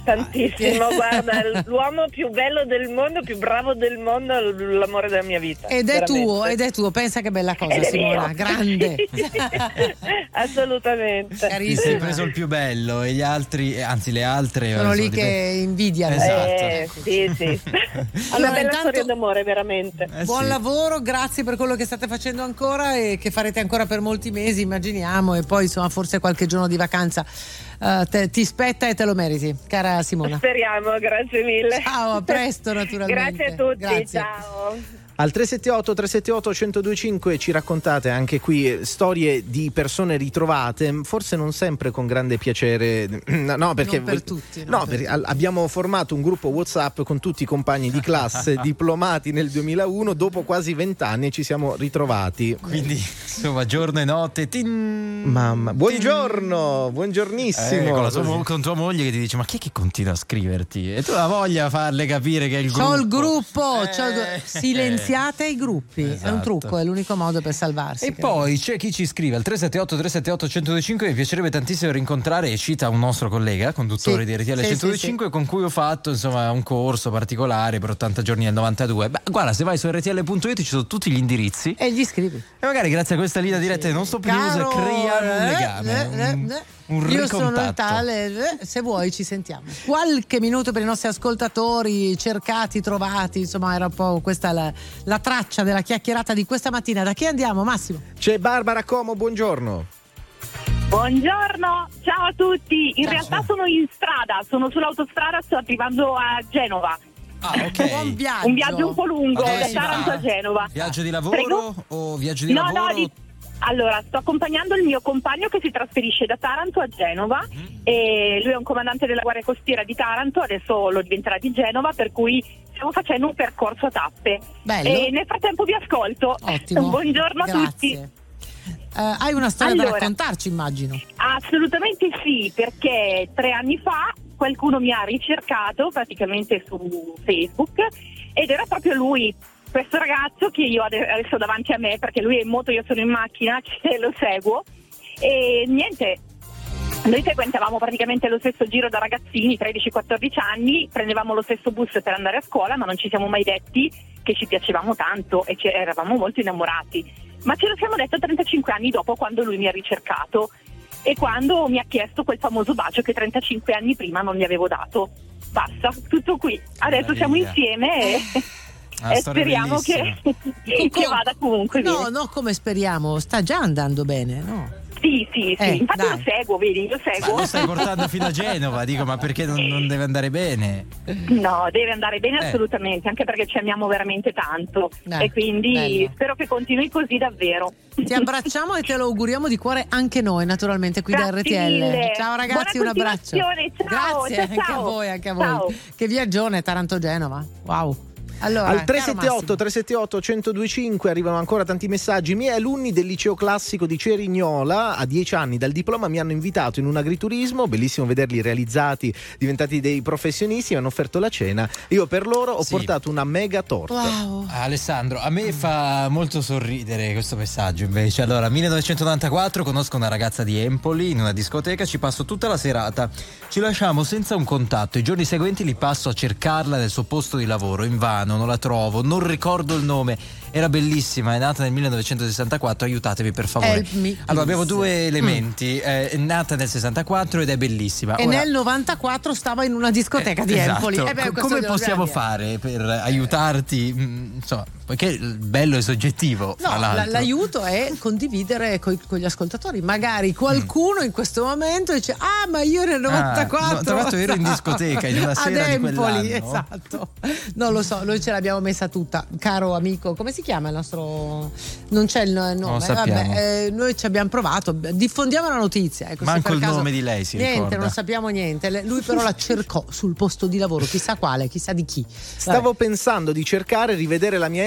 tantissimo, guarda, l'uomo più bello del mondo, più bravo del mondo, l'amore della mia vita. Ed è veramente. tuo, ed è tuo, pensa che bella cosa, Ed è Simona, mio. grande. Assolutamente. Ti sei preso il più bello e gli altri, anzi le altre Sono lì dipende- che invidiano. Esatto. Eh, sì, sì. Allora, Una bella intanto- storia d'amore, veramente. Eh, Buon sì. lavoro, grazie per quello che state facendo ancora e che farete ancora per molti mesi, immaginiamo, e poi insomma forse qualche giorno di vacanza eh, te- ti spetta e te lo meriti, cara Simona. Speriamo, grazie mille. Ciao, a presto naturalmente. Grazie a tutti, Grazie. ciao. Al tre sette otto tre sette otto uno zero due cinque ci raccontate anche qui eh, storie di persone ritrovate, forse non sempre con grande piacere. No, perché Non per tutti, non no, per perché al- abbiamo formato un gruppo WhatsApp con tutti i compagni di classe diplomati nel duemilauno, dopo quasi vent'anni ci siamo ritrovati. Quindi insomma giorno e notte. Tin, Mamma, buongiorno, Eh, buongiornissimo. con, la tua, mo- con tua moglie che ti dice: ma chi è che continua a scriverti? E tu la voglia farle capire che è il gruppo. C'ho il gruppo, Eh, c'ho il gru- silenziate i gruppi, è un Esatto. trucco, è l'unico modo per salvarsi. E poi c'è chi ci scrive al tre sette otto tre sette otto uno zero due cinque. Mi piacerebbe tantissimo rincontrare, e cita un nostro collega, conduttore Sì, di R T L sì, centodue e sì, cinque, con cui ho fatto insomma un corso particolare per ottanta giorni nel novantadue. Beh, guarda, se vai su R T L punto it ci sono tutti gli indirizzi E gli scrivi. e magari grazie a questa linea diretta non sto più Caro, creiamo un eh, legame, eh, eh, un, eh. un Io sono ricontatto. il tale, eh, se vuoi ci sentiamo. Qualche minuto per i nostri ascoltatori, cercati, trovati, insomma era un po' questa la, la traccia della chiacchierata di questa mattina. Da chi andiamo, Massimo? C'è Barbara Como, buongiorno. Buongiorno, ciao a tutti. In Ciao. realtà sono in strada, sono sull'autostrada, sto arrivando a Genova. Ah, ok. Buon viaggio. Un viaggio un po' lungo, Ma dove da si Taranto va? a Genova. Viaggio di lavoro Prego? o viaggio di No, lavoro? no, di- allora sto accompagnando il mio compagno che si trasferisce da Taranto a Genova Mm. e lui è un comandante della Guardia Costiera di Taranto, adesso lo diventerà di Genova, per cui stiamo facendo un percorso a tappe. Bello. E nel frattempo vi ascolto. Ottimo. Buongiorno a tutti. Grazie. Eh, hai una storia da Allora. raccontarci, immagino. Assolutamente sì, perché tre anni fa qualcuno mi ha ricercato praticamente su Facebook ed era proprio lui, questo ragazzo che io ade- adesso ho davanti a me, perché lui è in moto, io sono in macchina, che lo seguo, e niente, noi frequentavamo praticamente lo stesso giro da ragazzini, tredici quattordici anni, prendevamo lo stesso bus per andare a scuola, ma non ci siamo mai detti che ci piacevamo tanto e ci eravamo molto innamorati. Ma ce lo siamo detto trentacinque anni dopo, quando lui mi ha ricercato e quando mi ha chiesto quel famoso bacio che trentacinque anni prima non gli avevo dato. Basta, tutto qui. Adesso siamo Meraviglia. insieme e, Una e storia speriamo che, che Com- vada comunque No, bene. no, come speriamo, sta già andando bene, no? Sì, sì, sì. Eh, Infatti dai. lo seguo, vedi, lo Ma seguo. lo stai portando fino a Genova, dico, ma perché non, non deve andare bene? No, deve andare bene Eh. assolutamente, anche perché ci amiamo veramente tanto Dai, e quindi bello. spero che continui così davvero. Ti abbracciamo e te lo auguriamo di cuore anche noi, naturalmente, qui da R T Grazie L. mille. Ciao ragazzi, Buona un abbraccio. continuazione, ciao, Grazie ciao, anche a ciao. voi, anche a voi. Ciao. Che viaggione, Taranto-Genova. Wow. Allora, Al tre caro sette otto Massimo. tre sette otto uno zero due cinque arrivano ancora tanti messaggi. I miei alunni del liceo classico di Cerignola, a dieci anni dal diploma, mi hanno invitato in un agriturismo, bellissimo vederli realizzati, diventati dei professionisti, mi hanno offerto la cena. Io per loro ho Sì. portato una mega torta. Wow. Alessandro, a me fa molto sorridere questo messaggio invece. Allora, millenovecentonovantaquattro, conosco una ragazza di Empoli in una discoteca, ci passo tutta la serata, ci lasciamo senza un contatto, i giorni seguenti li passo a cercarla nel suo posto di lavoro, invano, non la trovo, non ricordo il nome, era bellissima, è nata nel millenovecentosessantaquattro, aiutatemi per favore. Help me, Allora, abbiamo please. due elementi, eh, è nata nel sessantaquattro ed è bellissima. E Ora- nel novantaquattro stava in una discoteca di Esatto. Empoli. Eh beh, Co- questo come glielo possiamo dobbiamo fare per aiutarti? Mm, Insomma, poiché il bello è soggettivo. dire. No, fra la- l'altro. l'aiuto è condividere coi- con gli ascoltatori. Magari qualcuno in questo momento dice: ah, ma io nel novantaquattro, no, tra l'altro ero in discoteca in una ad sera di Empoli, quell'anno. esatto. Non lo so, noi ce l'abbiamo messa tutta, caro amico. Come si chiama il nostro? Non c'è il nome. lo sappiamo. Vabbè, eh, noi ci abbiamo provato. Diffondiamo la notizia. Ecco, se Manco per il caso- nome di lei si Niente, ricorda. non sappiamo niente. Le- Lui però la cercò sul posto di lavoro, chissà quale, chissà di chi. Stavo pensando di cercare, rivedere la mia ex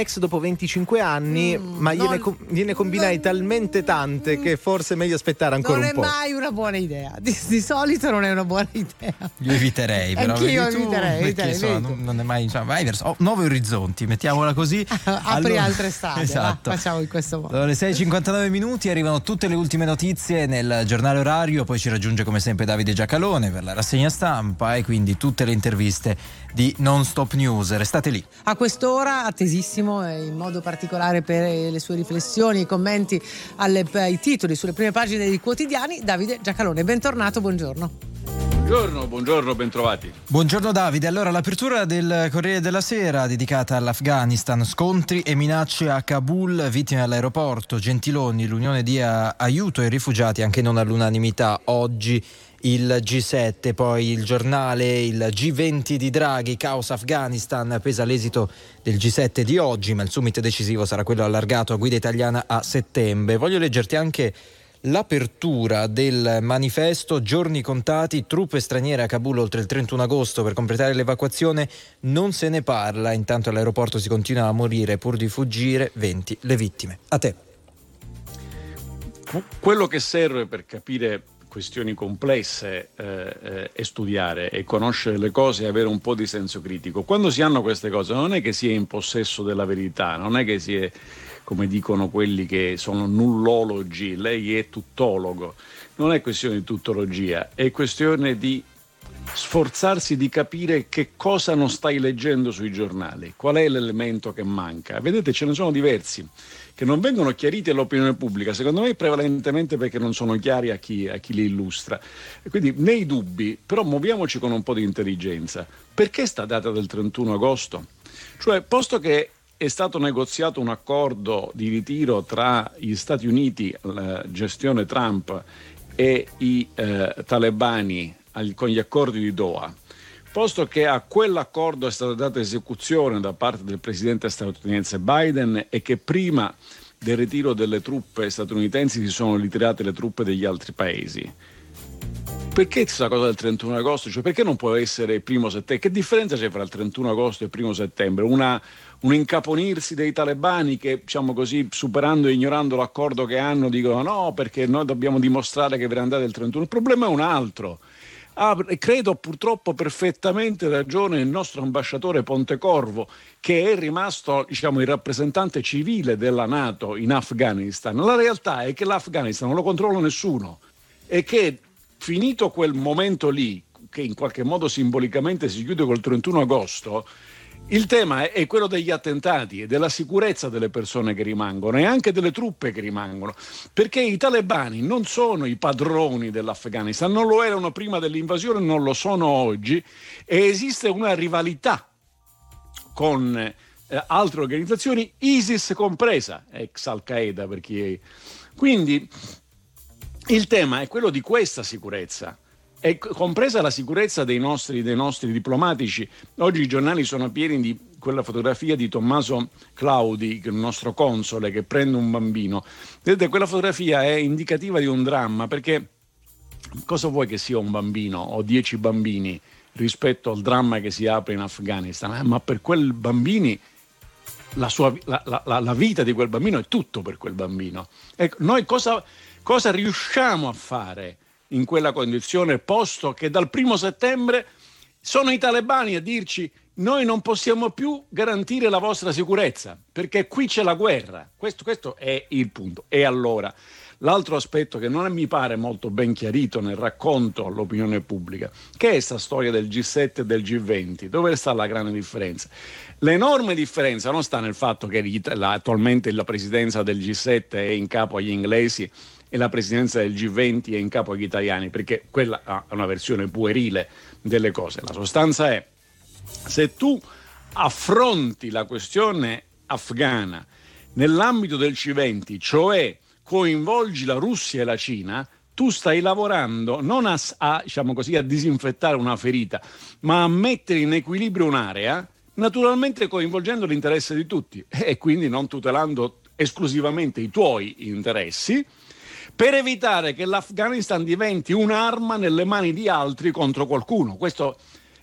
ex dopo venticinque anni, mm, ma gliene, non, com- gliene combinai non, talmente tante mm, che forse è meglio aspettare ancora un po'. Non è mai una buona idea, di, di solito non è una buona idea. Io eviterei, però. Anch'io tu, eviterei, eviterei, insomma, non, non è mai, insomma, vai verso oh, nuovi orizzonti, mettiamola così. Apri allora, altre strade, esatto. va, facciamo in questo modo. Allora, alle sei e cinquantanove minuti arrivano tutte le ultime notizie nel giornale orario, poi ci raggiunge come sempre Davide Giacalone per la rassegna stampa e quindi tutte le interviste di Non Stop News. Restate lì. A quest'ora attesissimo, in modo particolare per le sue riflessioni, i commenti alle, ai titoli sulle prime pagine dei quotidiani, Davide Giacalone. Bentornato, buongiorno. Buongiorno, buongiorno, bentrovati. Buongiorno Davide, allora l'apertura del Corriere della Sera dedicata all'Afghanistan, scontri e minacce a Kabul, vittime all'aeroporto, Gentiloni, l'Unione dia aiuto ai rifugiati anche non all'unanimità, oggi il G sette, poi il giornale, il G venti di Draghi, caos Afghanistan, pesa l'esito del G sette di oggi, ma il summit decisivo sarà quello allargato a guida italiana a settembre. Voglio leggerti anche l'apertura del manifesto, giorni contati, truppe straniere a Kabul oltre il trentuno agosto per completare l'evacuazione, non se ne parla, intanto all'aeroporto si continua a morire pur di fuggire, venti le vittime. A te. Quello che serve per capire questioni complesse eh, eh, è studiare e conoscere le cose e avere un po' di senso critico. Quando si hanno queste cose non è che si è in possesso della verità, non è che si è, come dicono quelli che sono nullologi, lei è tuttologo, non è questione di tuttologia, è questione di sforzarsi di capire che cosa non stai leggendo sui giornali, qual è l'elemento che manca. Vedete, ce ne sono diversi che non vengono chiariti all'opinione pubblica, secondo me prevalentemente perché non sono chiari a chi, a chi li illustra. E quindi nei dubbi, però muoviamoci con un po' di intelligenza. Perché sta data del trentuno agosto? Cioè, posto che è stato negoziato un accordo di ritiro tra gli Stati Uniti, la gestione Trump, e i eh, talebani al, con gli accordi di Doha, posto che a quell'accordo è stata data esecuzione da parte del presidente statunitense Biden e che prima del ritiro delle truppe statunitensi si sono ritirate le truppe degli altri paesi, perché questa cosa del trentuno agosto? Cioè, perché non può essere il primo settembre? Che differenza c'è fra il trentuno agosto e il primo settembre? Una, un incaponirsi dei talebani che, diciamo così, superando e ignorando l'accordo che hanno, dicono no, perché noi dobbiamo dimostrare che ve ne andate il trentuno. Il problema è un altro. Ah, credo purtroppo perfettamente ragione il nostro ambasciatore Pontecorvo, che è rimasto, diciamo, il rappresentante civile della NATO in Afghanistan. La realtà è che l'Afghanistan non lo controlla nessuno e che finito quel momento lì, che in qualche modo simbolicamente si chiude col trentuno agosto, il tema è quello degli attentati e della sicurezza delle persone che rimangono e anche delle truppe che rimangono, perché i talebani non sono i padroni dell'Afghanistan, non lo erano prima dell'invasione, non lo sono oggi, e esiste una rivalità con eh, altre organizzazioni, ISIS compresa, ex Al-Qaeda per chi è. Quindi il tema è quello di questa sicurezza, è compresa la sicurezza dei nostri, dei nostri diplomatici. Oggi i giornali sono pieni di quella fotografia di Tommaso Claudi, il nostro console, che prende un bambino. Vedete, quella fotografia è indicativa di un dramma, perché cosa vuoi che sia un bambino o dieci bambini rispetto al dramma che si apre in Afghanistan? Eh, ma per quel bambini la, sua, la, la, la vita di quel bambino è tutto per quel bambino. Ecco, noi cosa, cosa riusciamo a fare in quella condizione, posto che dal primo settembre sono i talebani a dirci noi non possiamo più garantire la vostra sicurezza perché qui c'è la guerra. Questo, questo è il punto. E allora l'altro aspetto che non mi pare molto ben chiarito nel racconto all'opinione pubblica, che è questa storia del G sette e del G venti, dove sta la grande differenza? L'enorme differenza non sta nel fatto che la, attualmente la presidenza del G sette è in capo agli inglesi e la presidenza del G venti è in capo agli italiani, perché quella è una versione puerile delle cose. La sostanza è, se tu affronti la questione afghana nell'ambito del G venti, cioè coinvolgi la Russia e la Cina, tu stai lavorando non a, a, diciamo così, a disinfettare una ferita, ma a mettere in equilibrio un'area, naturalmente coinvolgendo l'interesse di tutti e quindi non tutelando esclusivamente i tuoi interessi, per evitare che l'Afghanistan diventi un'arma nelle mani di altri contro qualcuno. Questo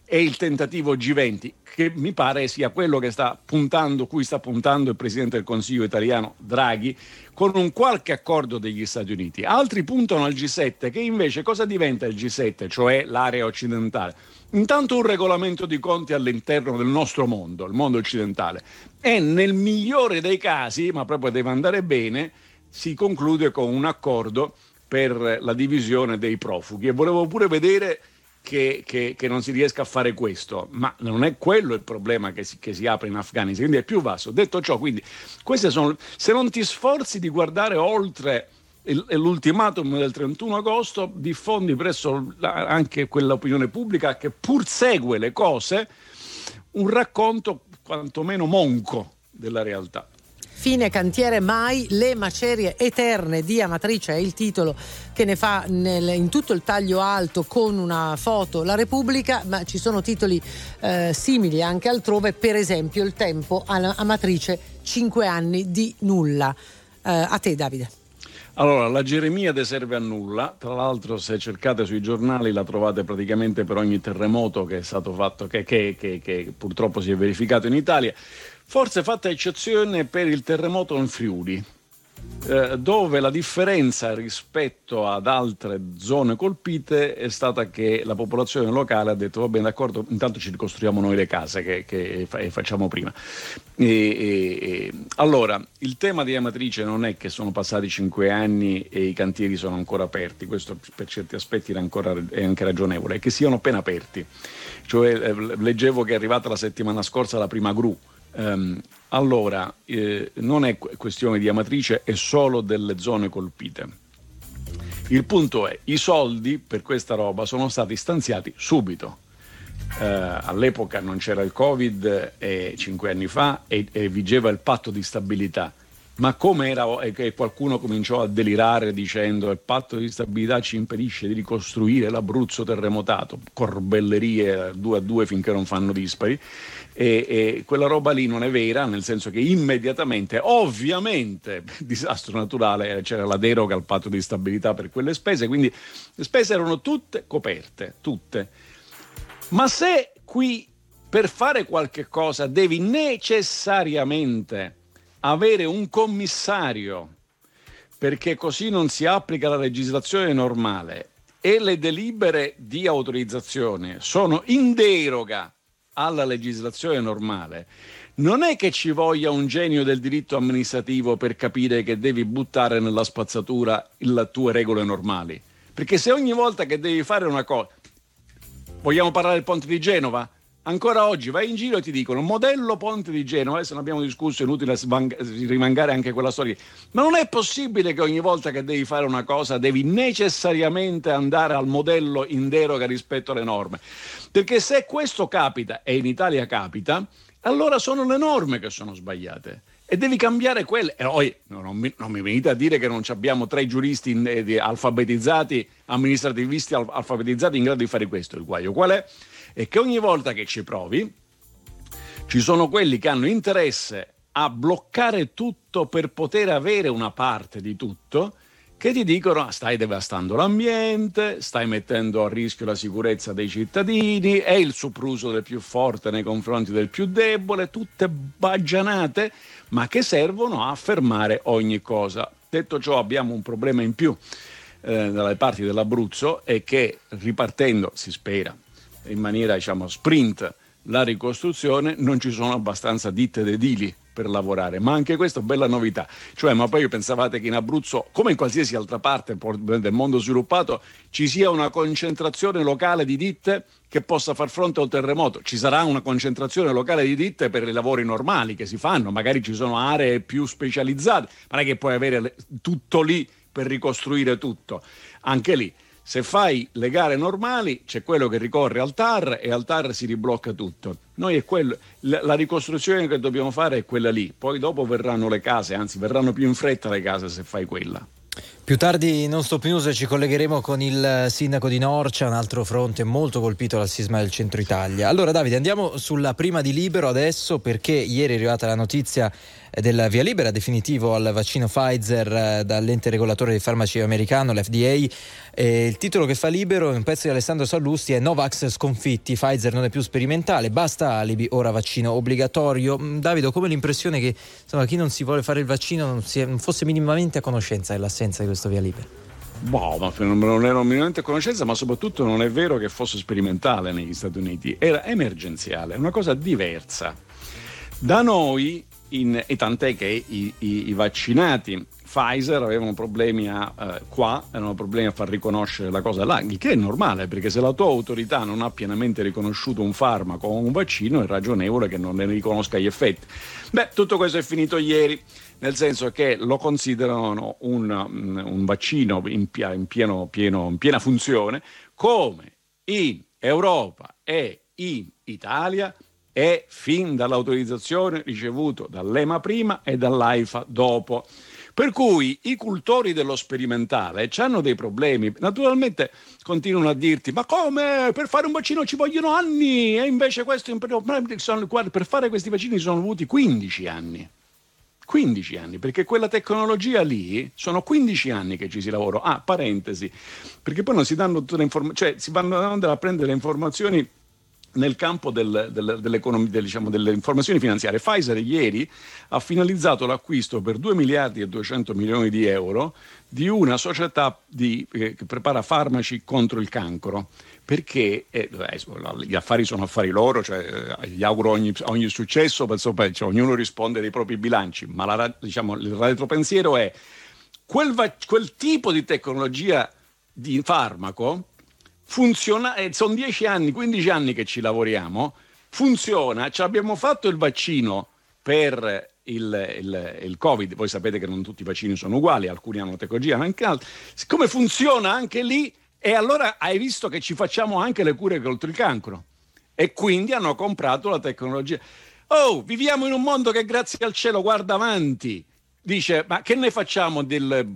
è il tentativo G venti, che mi pare sia quello che sta puntando, cui sta puntando il Presidente del Consiglio italiano Draghi, con un qualche accordo degli Stati Uniti. Altri puntano al G sette, che invece cosa diventa il G sette, cioè l'area occidentale? Intanto un regolamento di conti all'interno del nostro mondo, il mondo occidentale, e nel migliore dei casi, ma proprio deve andare bene, si conclude con un accordo per la divisione dei profughi. E volevo pure vedere Che, che, che non si riesca a fare questo, ma non è quello il problema che si, che si apre in Afghanistan, quindi è più vasto. Detto ciò, quindi queste sono, se non ti sforzi di guardare oltre il, l'ultimatum del trentuno agosto, diffondi presso la, anche quell'opinione pubblica che pur segue le cose, un racconto quantomeno monco della realtà. Fine cantiere mai, le macerie eterne di Amatrice è il titolo che ne fa nel, in tutto il taglio alto con una foto La Repubblica, ma ci sono titoli eh, simili anche altrove, per esempio Il Tempo, Amatrice, cinque anni di nulla. Eh, a te Davide. Allora, la Geremiade serve a nulla, tra l'altro se cercate sui giornali la trovate praticamente per ogni terremoto che è stato fatto, che, che, che, che purtroppo si è verificato in Italia. Forse fatta eccezione per il terremoto in Friuli, eh, dove la differenza rispetto ad altre zone colpite è stata che la popolazione locale ha detto va bene, d'accordo, intanto ci ricostruiamo noi le case che, che facciamo prima. E, e, e, allora, il tema di Amatrice non è che sono passati cinque anni e i cantieri sono ancora aperti, questo per certi aspetti è, ancora, è anche ragionevole, è che siano appena aperti. Cioè, eh, leggevo che è arrivata la settimana scorsa la prima gru. Um, allora, eh, non è questione di Amatrice, è solo delle zone colpite. Il punto è, i soldi per questa roba sono stati stanziati subito. Uh, all'epoca non c'era il Covid, eh, cinque anni fa, e, e vigeva il patto di stabilità. Ma come era eh, che qualcuno cominciò a delirare dicendo il patto di stabilità ci impedisce di ricostruire l'Abruzzo terremotato, corbellerie due a due finché non fanno dispari, e, e quella roba lì non è vera, nel senso che immediatamente, ovviamente, disastro naturale, c'era la deroga al patto di stabilità per quelle spese, quindi le spese erano tutte coperte, tutte. Ma se qui per fare qualche cosa devi necessariamente avere un commissario, perché così non si applica la legislazione normale e le delibere di autorizzazione sono in deroga alla legislazione normale, non è che ci voglia un genio del diritto amministrativo per capire che devi buttare nella spazzatura le tue regole normali, perché se ogni volta che devi fare una cosa, vogliamo parlare del ponte di Genova? Ancora oggi vai in giro e ti dicono modello ponte di Genova, adesso ne abbiamo discusso, è inutile rimangare anche quella storia, ma non è possibile che ogni volta che devi fare una cosa devi necessariamente andare al modello in deroga rispetto alle norme, perché se questo capita, e in Italia capita, allora sono le norme che sono sbagliate e devi cambiare quelle. E poi non mi, non mi venite a dire che non abbiamo tre giuristi in, eh, alfabetizzati, amministrativisti al, alfabetizzati in grado di fare questo. Il guaio qual è? È che ogni volta che ci provi ci sono quelli che hanno interesse a bloccare tutto per poter avere una parte di tutto, che ti dicono stai devastando l'ambiente, stai mettendo a rischio la sicurezza dei cittadini, è il sopruso del più forte nei confronti del più debole, tutte baggianate, ma che servono a fermare ogni cosa. Detto ciò, abbiamo un problema in più eh, dalle parti dell'Abruzzo, è che ripartendo, si spera, in maniera diciamo sprint, la ricostruzione, non ci sono abbastanza ditte ed edili per lavorare, ma anche questa è bella novità, cioè ma poi pensavate che in Abruzzo, come in qualsiasi altra parte del mondo sviluppato, ci sia una concentrazione locale di ditte che possa far fronte al terremoto? Ci sarà una concentrazione locale di ditte per i lavori normali che si fanno, magari ci sono aree più specializzate, non è che puoi avere tutto lì per ricostruire tutto, anche lì. Se fai le gare normali c'è quello che ricorre al T A R e al T A R si riblocca tutto. Noi è quello, la, la ricostruzione che dobbiamo fare è quella lì, poi dopo verranno le case, anzi verranno più in fretta le case se fai quella. Più tardi non stop news ci collegheremo con il sindaco di Norcia, un altro fronte molto colpito dal sisma del centro Italia. Allora Davide, andiamo sulla prima di Libero adesso, perché ieri è arrivata la notizia del via libera definitivo al vaccino Pfizer dall'ente regolatore dei farmaci americano, l'F D A. E il titolo che fa Libero, un pezzo di Alessandro Sallusti, è Novax sconfitti, Pfizer non è più sperimentale, basta alibi, ora vaccino obbligatorio. Davide, ho come l'impressione che insomma, chi non si vuole fare il vaccino non, si è, non fosse minimamente a conoscenza dell'assenza di questo via libera. Wow, ma non ero minimamente a conoscenza, ma soprattutto non è vero che fosse sperimentale negli Stati Uniti, era emergenziale, una cosa diversa. Da noi, in, e tant'è che i, i, i vaccinati Pfizer avevano problemi a eh, qua, avevano problemi a far riconoscere la cosa là, il che è normale, perché se la tua autorità non ha pienamente riconosciuto un farmaco o un vaccino è ragionevole che non ne riconosca gli effetti. Beh, tutto questo è finito ieri, nel senso che lo considerano un, un vaccino in, pia, in, pieno, pieno, in piena funzione, come in Europa e in Italia è fin dall'autorizzazione ricevuta dall'EMA prima e dall'AIFA dopo. Per cui i cultori dello sperimentale hanno dei problemi. Naturalmente continuano a dirti: ma come? Per fare un vaccino ci vogliono anni, e invece questo per fare questi vaccini sono voluti quindici anni. quindici anni, perché quella tecnologia lì sono quindici anni che ci si lavora. Ah, parentesi, perché poi non si danno tutte le informazioni, cioè si vanno a prendere le informazioni nel campo del, del, dell'economia, del, diciamo, delle informazioni finanziarie. Pfizer ieri ha finalizzato l'acquisto per due miliardi e duecento milioni di euro di una società di, eh, che prepara farmaci contro il cancro, perché eh, gli affari sono affari loro, cioè, eh, gli auguro ogni, ogni successo, penso, cioè, ognuno risponde dei propri bilanci, ma la, diciamo, il retropensiero è quel, va- quel tipo di tecnologia di farmaco funziona, eh, sono dieci anni, quindici anni che ci lavoriamo, funziona, ci abbiamo fatto il vaccino per il, il, il Covid, voi sapete che non tutti i vaccini sono uguali, alcuni hanno tecnologia, anche altri, siccome funziona anche lì, e allora hai visto che ci facciamo anche le cure contro il cancro, e quindi hanno comprato la tecnologia. Oh, viviamo in un mondo che grazie al cielo guarda avanti, dice, ma che ne facciamo del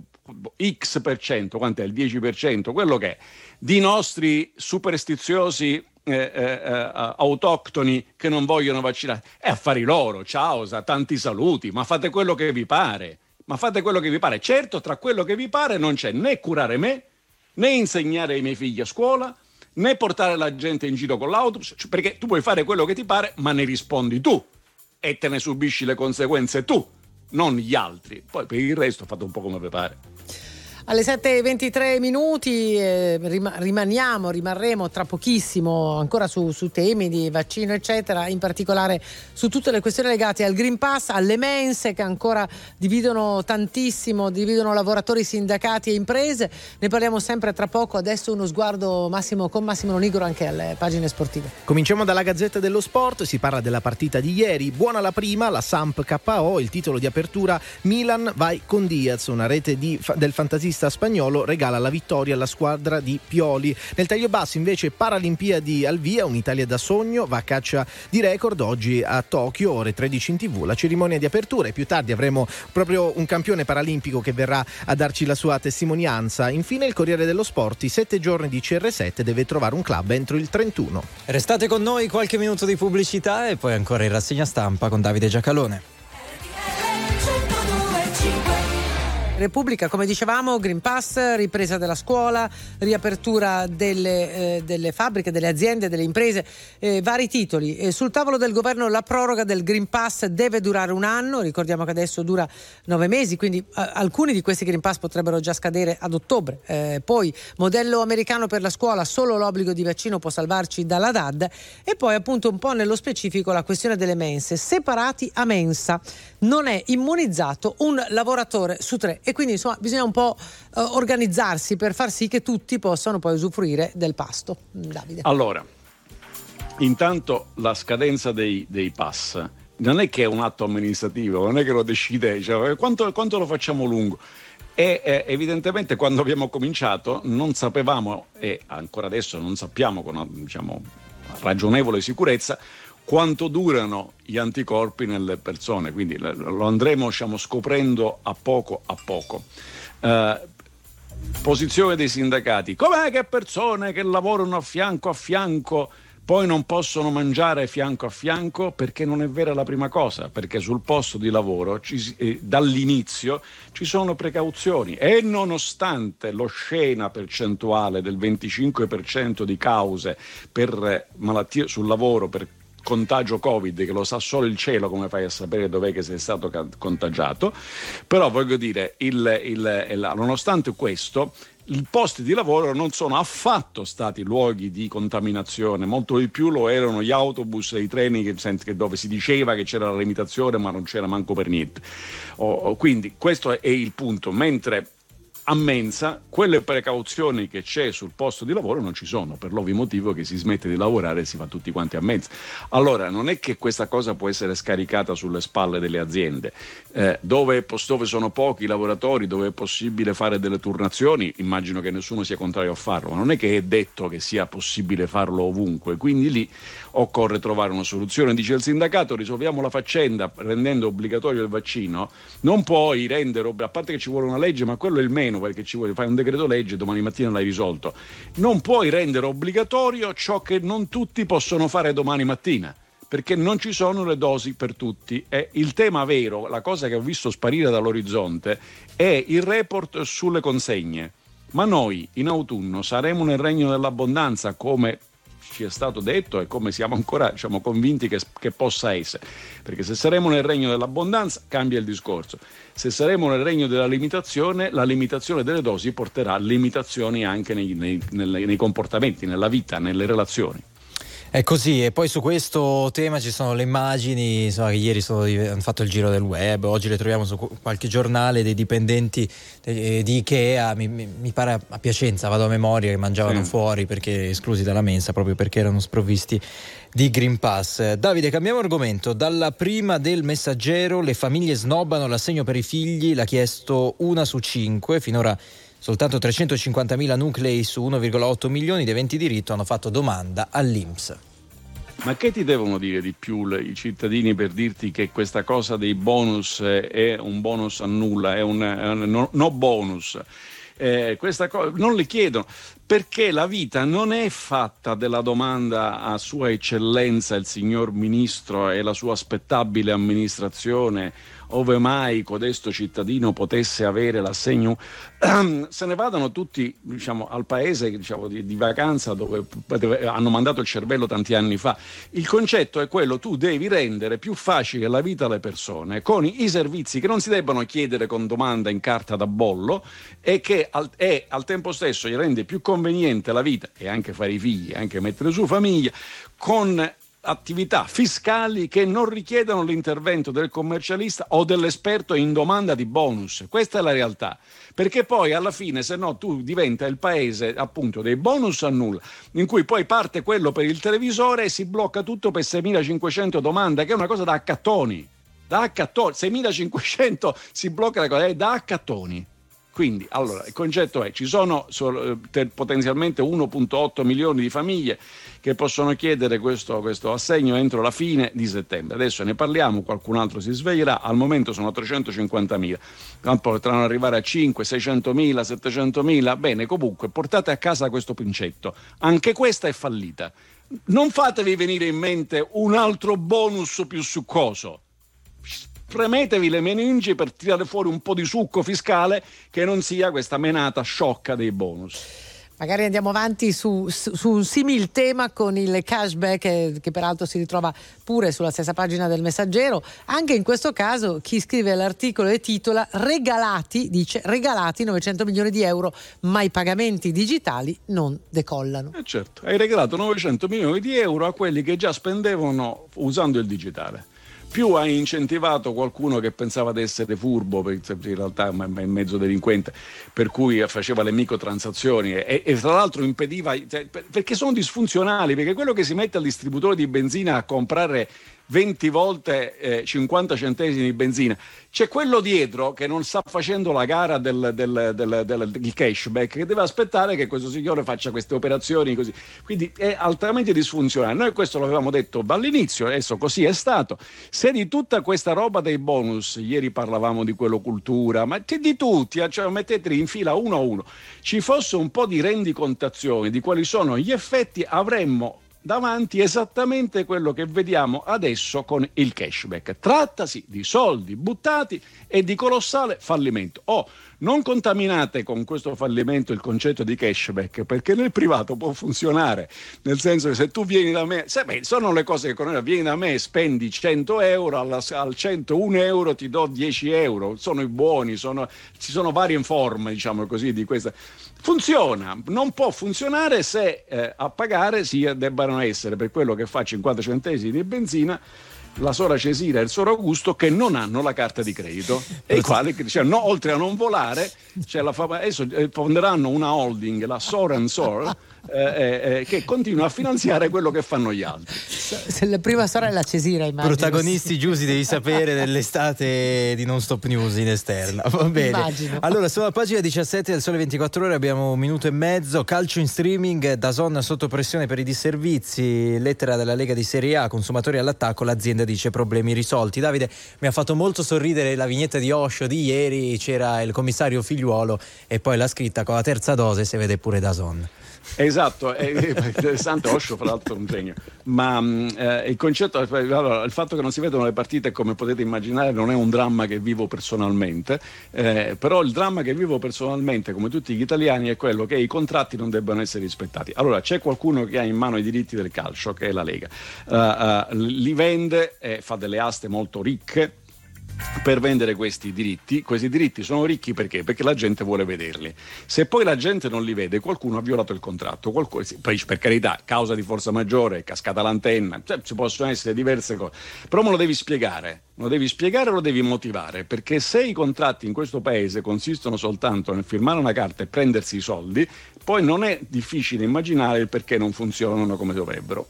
X per cento, quant'è il dieci per cento, quello che è, di nostri superstiziosi eh, eh, autoctoni che non vogliono vaccinare? È affari loro, ciao, tanti saluti, ma fate quello che vi pare, ma fate quello che vi pare. Certo, tra quello che vi pare non c'è né curare me, né insegnare ai miei figli a scuola, né portare la gente in giro con l'autobus, perché tu puoi fare quello che ti pare, ma ne rispondi tu e te ne subisci le conseguenze tu, non gli altri. Poi per il resto fate un po' come vi pare. Alle sette e ventitré minuti eh, rim- rimaniamo, rimarremo tra pochissimo ancora su, su temi di vaccino eccetera, in particolare su tutte le questioni legate al Green Pass, alle mense che ancora dividono tantissimo, dividono lavoratori, sindacati e imprese. Ne parliamo sempre tra poco. Adesso uno sguardo Massimo con Massimo Lonigro anche alle pagine sportive. Cominciamo dalla Gazzetta dello Sport, si parla della partita di ieri, buona la prima, la Samp K O, il titolo di apertura Milan vai con Diaz, una rete di, del fantasista spagnolo regala la vittoria alla squadra di Pioli. Nel taglio basso invece Paralimpiadi al via, un'Italia da sogno va a caccia di record oggi a Tokyo, ore tredici in tv la cerimonia di apertura, e più tardi avremo proprio un campione paralimpico che verrà a darci la sua testimonianza. Infine il Corriere dello Sport, i sette giorni di C R sette, deve trovare un club entro il trentuno. Restate con noi, qualche minuto di pubblicità e poi ancora in rassegna stampa con Davide Giacalone. Repubblica, come dicevamo, Green Pass, ripresa della scuola, riapertura delle, eh, delle fabbriche, delle aziende, delle imprese, eh, vari titoli. Eh, sul tavolo del governo la proroga del Green Pass deve durare un anno, ricordiamo che adesso dura nove mesi, quindi eh, alcuni di questi Green Pass potrebbero già scadere ad ottobre. Eh, poi modello americano per la scuola, solo l'obbligo di vaccino può salvarci dalla D A D, e poi appunto un po' nello specifico la questione delle mense, separati a mensa, non è immunizzato un lavoratore su tre. E quindi insomma bisogna un po' uh, organizzarsi per far sì che tutti possano poi usufruire del pasto. Davide. Allora, intanto la scadenza dei, dei pass non è che è un atto amministrativo, non è che lo decide, cioè, quanto, quanto lo facciamo lungo. E eh, evidentemente quando abbiamo cominciato non sapevamo, e ancora adesso non sappiamo con, diciamo, ragionevole sicurezza, quanto durano gli anticorpi nelle persone, quindi lo andremo, diciamo, scoprendo a poco a poco. Uh, Posizione dei sindacati: com'è che persone che lavorano a fianco a fianco poi non possono mangiare fianco a fianco? Perché non è vera la prima cosa, perché sul posto di lavoro ci, eh, dall'inizio ci sono precauzioni, e nonostante l'oscena percentuale del venticinque per cento di cause per malattie sul lavoro, per contagio Covid, che lo sa solo il cielo come fai a sapere dov'è che sei stato ca- contagiato, però voglio dire, il, il, il, nonostante questo, i posti di lavoro non sono affatto stati luoghi di contaminazione, molto di più lo erano gli autobus e i treni che, che dove si diceva che c'era la limitazione ma non c'era manco per niente. O, o, quindi questo è il punto, mentre a mensa quelle precauzioni che c'è sul posto di lavoro non ci sono, per l'ovvio motivo che si smette di lavorare e si fa tutti quanti a mensa. Allora non è che questa cosa può essere scaricata sulle spalle delle aziende, eh, dove, dove sono pochi i lavoratori, dove è possibile fare delle turnazioni, immagino che nessuno sia contrario a farlo, ma non è che è detto che sia possibile farlo ovunque, quindi lì occorre trovare una soluzione. Dice il sindacato: risolviamo la faccenda rendendo obbligatorio il vaccino. Non puoi rendere, a parte che ci vuole una legge, ma quello è il meno, perché ci vuole fare un decreto legge, domani mattina l'hai risolto. Non puoi rendere obbligatorio ciò che non tutti possono fare domani mattina, perché non ci sono le dosi per tutti. E il tema vero, la cosa che ho visto sparire dall'orizzonte, è il report sulle consegne. Ma noi in autunno saremo nel regno dell'abbondanza, come ci è stato detto e come siamo ancora, diciamo, convinti che, che possa essere, perché se saremo nel regno dell'abbondanza cambia il discorso, se saremo nel regno della limitazione, la limitazione delle dosi porterà limitazioni anche nei, nei, nei, nei comportamenti, nella vita, nelle relazioni. È così, e poi su questo tema ci sono le immagini, insomma, che ieri sono, hanno fatto il giro del web, oggi le troviamo su qualche giornale, dei dipendenti di Ikea, mi, mi pare a Piacenza, vado a memoria, che mangiavano sì. fuori perché esclusi dalla mensa, proprio perché erano sprovvisti di Green Pass. Davide, cambiamo argomento. Dalla prima del Messaggero: le famiglie snobbano l'assegno per i figli, l'ha chiesto una su cinque, finora soltanto trecentocinquantamila nuclei su uno virgola otto milioni di aventi diritto hanno fatto domanda all'I N P S. Ma che ti devono dire di più le, i cittadini per dirti che questa cosa dei bonus è un bonus a nulla, è un, è un no, no bonus? Eh, questa cosa non le chiedono, perché la vita non è fatta della domanda a Sua Eccellenza il signor Ministro e la sua aspettabile amministrazione ove mai codesto cittadino potesse avere l'assegno. Se ne vadano tutti, diciamo, al paese, diciamo, di, di vacanza dove hanno mandato il cervello tanti anni fa. Il concetto è quello: tu devi rendere più facile la vita alle persone con i, i servizi che non si debbano chiedere con domanda in carta da bollo, e che al, e al tempo stesso gli rende più conveniente la vita, e anche fare i figli, anche mettere su famiglia, con attività fiscali che non richiedono l'intervento del commercialista o dell'esperto in domanda di bonus. Questa è la realtà, perché poi alla fine, se no, tu diventa il paese appunto dei bonus a nulla, in cui poi parte quello per il televisore e si blocca tutto per seimilacinquecento domande, che è una cosa da accattoni, da accattoni. seimilacinquecento si blocca la cosa, è da accattoni. Quindi, allora, il concetto è: ci sono potenzialmente uno virgola otto milioni di famiglie che possono chiedere questo, questo assegno entro la fine di settembre. Adesso ne parliamo, qualcun altro si sveglierà. Al momento sono trecentocinquantamila, potranno arrivare a cinque, seicentomila, settecentomila. Bene, comunque portate a casa questo pincetto. Anche questa è fallita. Non fatevi venire in mente un altro bonus più succoso. Premetevi le meningi per tirare fuori un po' di succo fiscale che non sia questa menata sciocca dei bonus. Magari andiamo avanti su, su, su un simil tema con il cashback, che, che peraltro si ritrova pure sulla stessa pagina del Messaggero. Anche in questo caso chi scrive l'articolo e titola: regalati, dice, regalati novecento milioni di euro, ma i pagamenti digitali non decollano. Eh certo, hai regalato novecento milioni di euro a quelli che già spendevano usando il digitale. Più hai incentivato qualcuno che pensava di essere furbo, perché in realtà è mezzo delinquente, per cui faceva le microtransazioni e, e tra l'altro impediva, cioè, perché sono disfunzionali, perché quello che si mette al distributore di benzina a comprare venti volte eh, cinquanta centesimi di benzina. C'è quello dietro che non sta facendo la gara del, del, del, del, del cashback, che deve aspettare che questo signore faccia queste operazioni così. Quindi è altamente disfunzionale. Noi questo l'avevamo detto dall'inizio, adesso così è stato. Se di tutta questa roba dei bonus, ieri parlavamo di quello cultura, ma di tutti, cioè metteteli in fila uno a uno, ci fosse un po' di rendicontazione di quali sono gli effetti, avremmo davanti esattamente quello che vediamo adesso con il cashback. Trattasi di soldi buttati e di colossale fallimento. Oh, non contaminate con questo fallimento il concetto di cashback, perché nel privato può funzionare, nel senso che se tu vieni da me, se, beh, sono le cose che conosciamo, vieni da me, spendi cento euro, alla, al centouno euro ti do dieci euro, sono i buoni, sono, ci sono varie forme, diciamo così, di questa. Funziona, non può funzionare se eh, a pagare si debbano essere, per quello che fa cinquanta centesimi di benzina, la Sora Cesira e il Sora Augusto, che non hanno la carta di credito e i quali, cioè, no, oltre a non volare, cioè la, adesso fonderanno una holding, la Sora and Sora, eh, eh, che continua a finanziare quello che fanno gli altri. Se la prima storia è la Cesira, immagino. Protagonisti giusti, devi sapere, dell'estate di Non Stop News in esterna. Va bene. Immagino. Allora, sulla pagina diciassette del Sole ventiquattro Ore abbiamo un minuto e mezzo. Calcio in streaming, DAZN sotto pressione per i disservizi, lettera della Lega di Serie A, consumatori all'attacco, l'azienda dice problemi risolti. Davide, mi ha fatto molto sorridere la vignetta di Osho di ieri, c'era il commissario Figliuolo e poi la scritta con la terza dose si vede pure DAZN. Esatto, è interessante. Osho fra l'altro un genio, ma eh, il concetto, allora, il fatto che non si vedono le partite, come potete immaginare, non è un dramma che vivo personalmente, eh, però il dramma che vivo personalmente, come tutti gli italiani, è quello che i contratti non debbano essere rispettati. Allora, c'è qualcuno che ha in mano i diritti del calcio, che è la Lega, uh, uh, li vende e fa delle aste molto ricche per vendere questi diritti. Questi diritti sono ricchi perché? Perché la gente vuole vederli. Se poi la gente non li vede, qualcuno ha violato il contratto, qualcuno, poi per carità, causa di forza maggiore, è cascata l'antenna, cioè, ci possono essere diverse cose, però me lo devi spiegare, lo devi spiegare, lo devi motivare, perché se i contratti in questo paese consistono soltanto nel firmare una carta e prendersi i soldi, poi non è difficile immaginare il perché non funzionano come dovrebbero.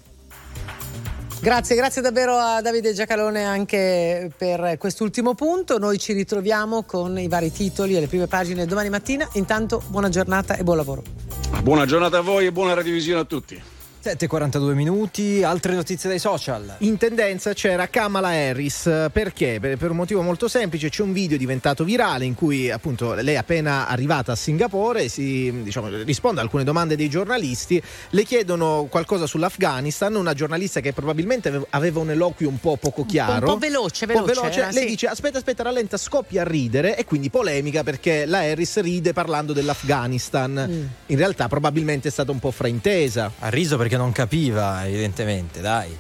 Grazie, grazie davvero a Davide Giacalone anche per quest'ultimo punto. Noi ci ritroviamo con i vari titoli e le prime pagine domani mattina. Intanto buona giornata e buon lavoro. Buona giornata a voi e buona radiovisione a tutti. sette e quarantadue minuti, altre notizie dai social. In tendenza c'era Kamala Harris, perché? Per, per un motivo molto semplice, c'è un video diventato virale in cui appunto lei appena arrivata a Singapore si, diciamo, risponde a alcune domande dei giornalisti, le chiedono qualcosa sull'Afghanistan, una giornalista che probabilmente aveva un eloquio un po' poco chiaro, un po' veloce, veloce, un po' veloce. eh, lei sì. dice aspetta aspetta rallenta, scoppia a ridere e quindi polemica perché la Harris ride parlando dell'Afghanistan. Mm. In realtà probabilmente è stata un po' fraintesa. Ha riso perché che non capiva, evidentemente, dai.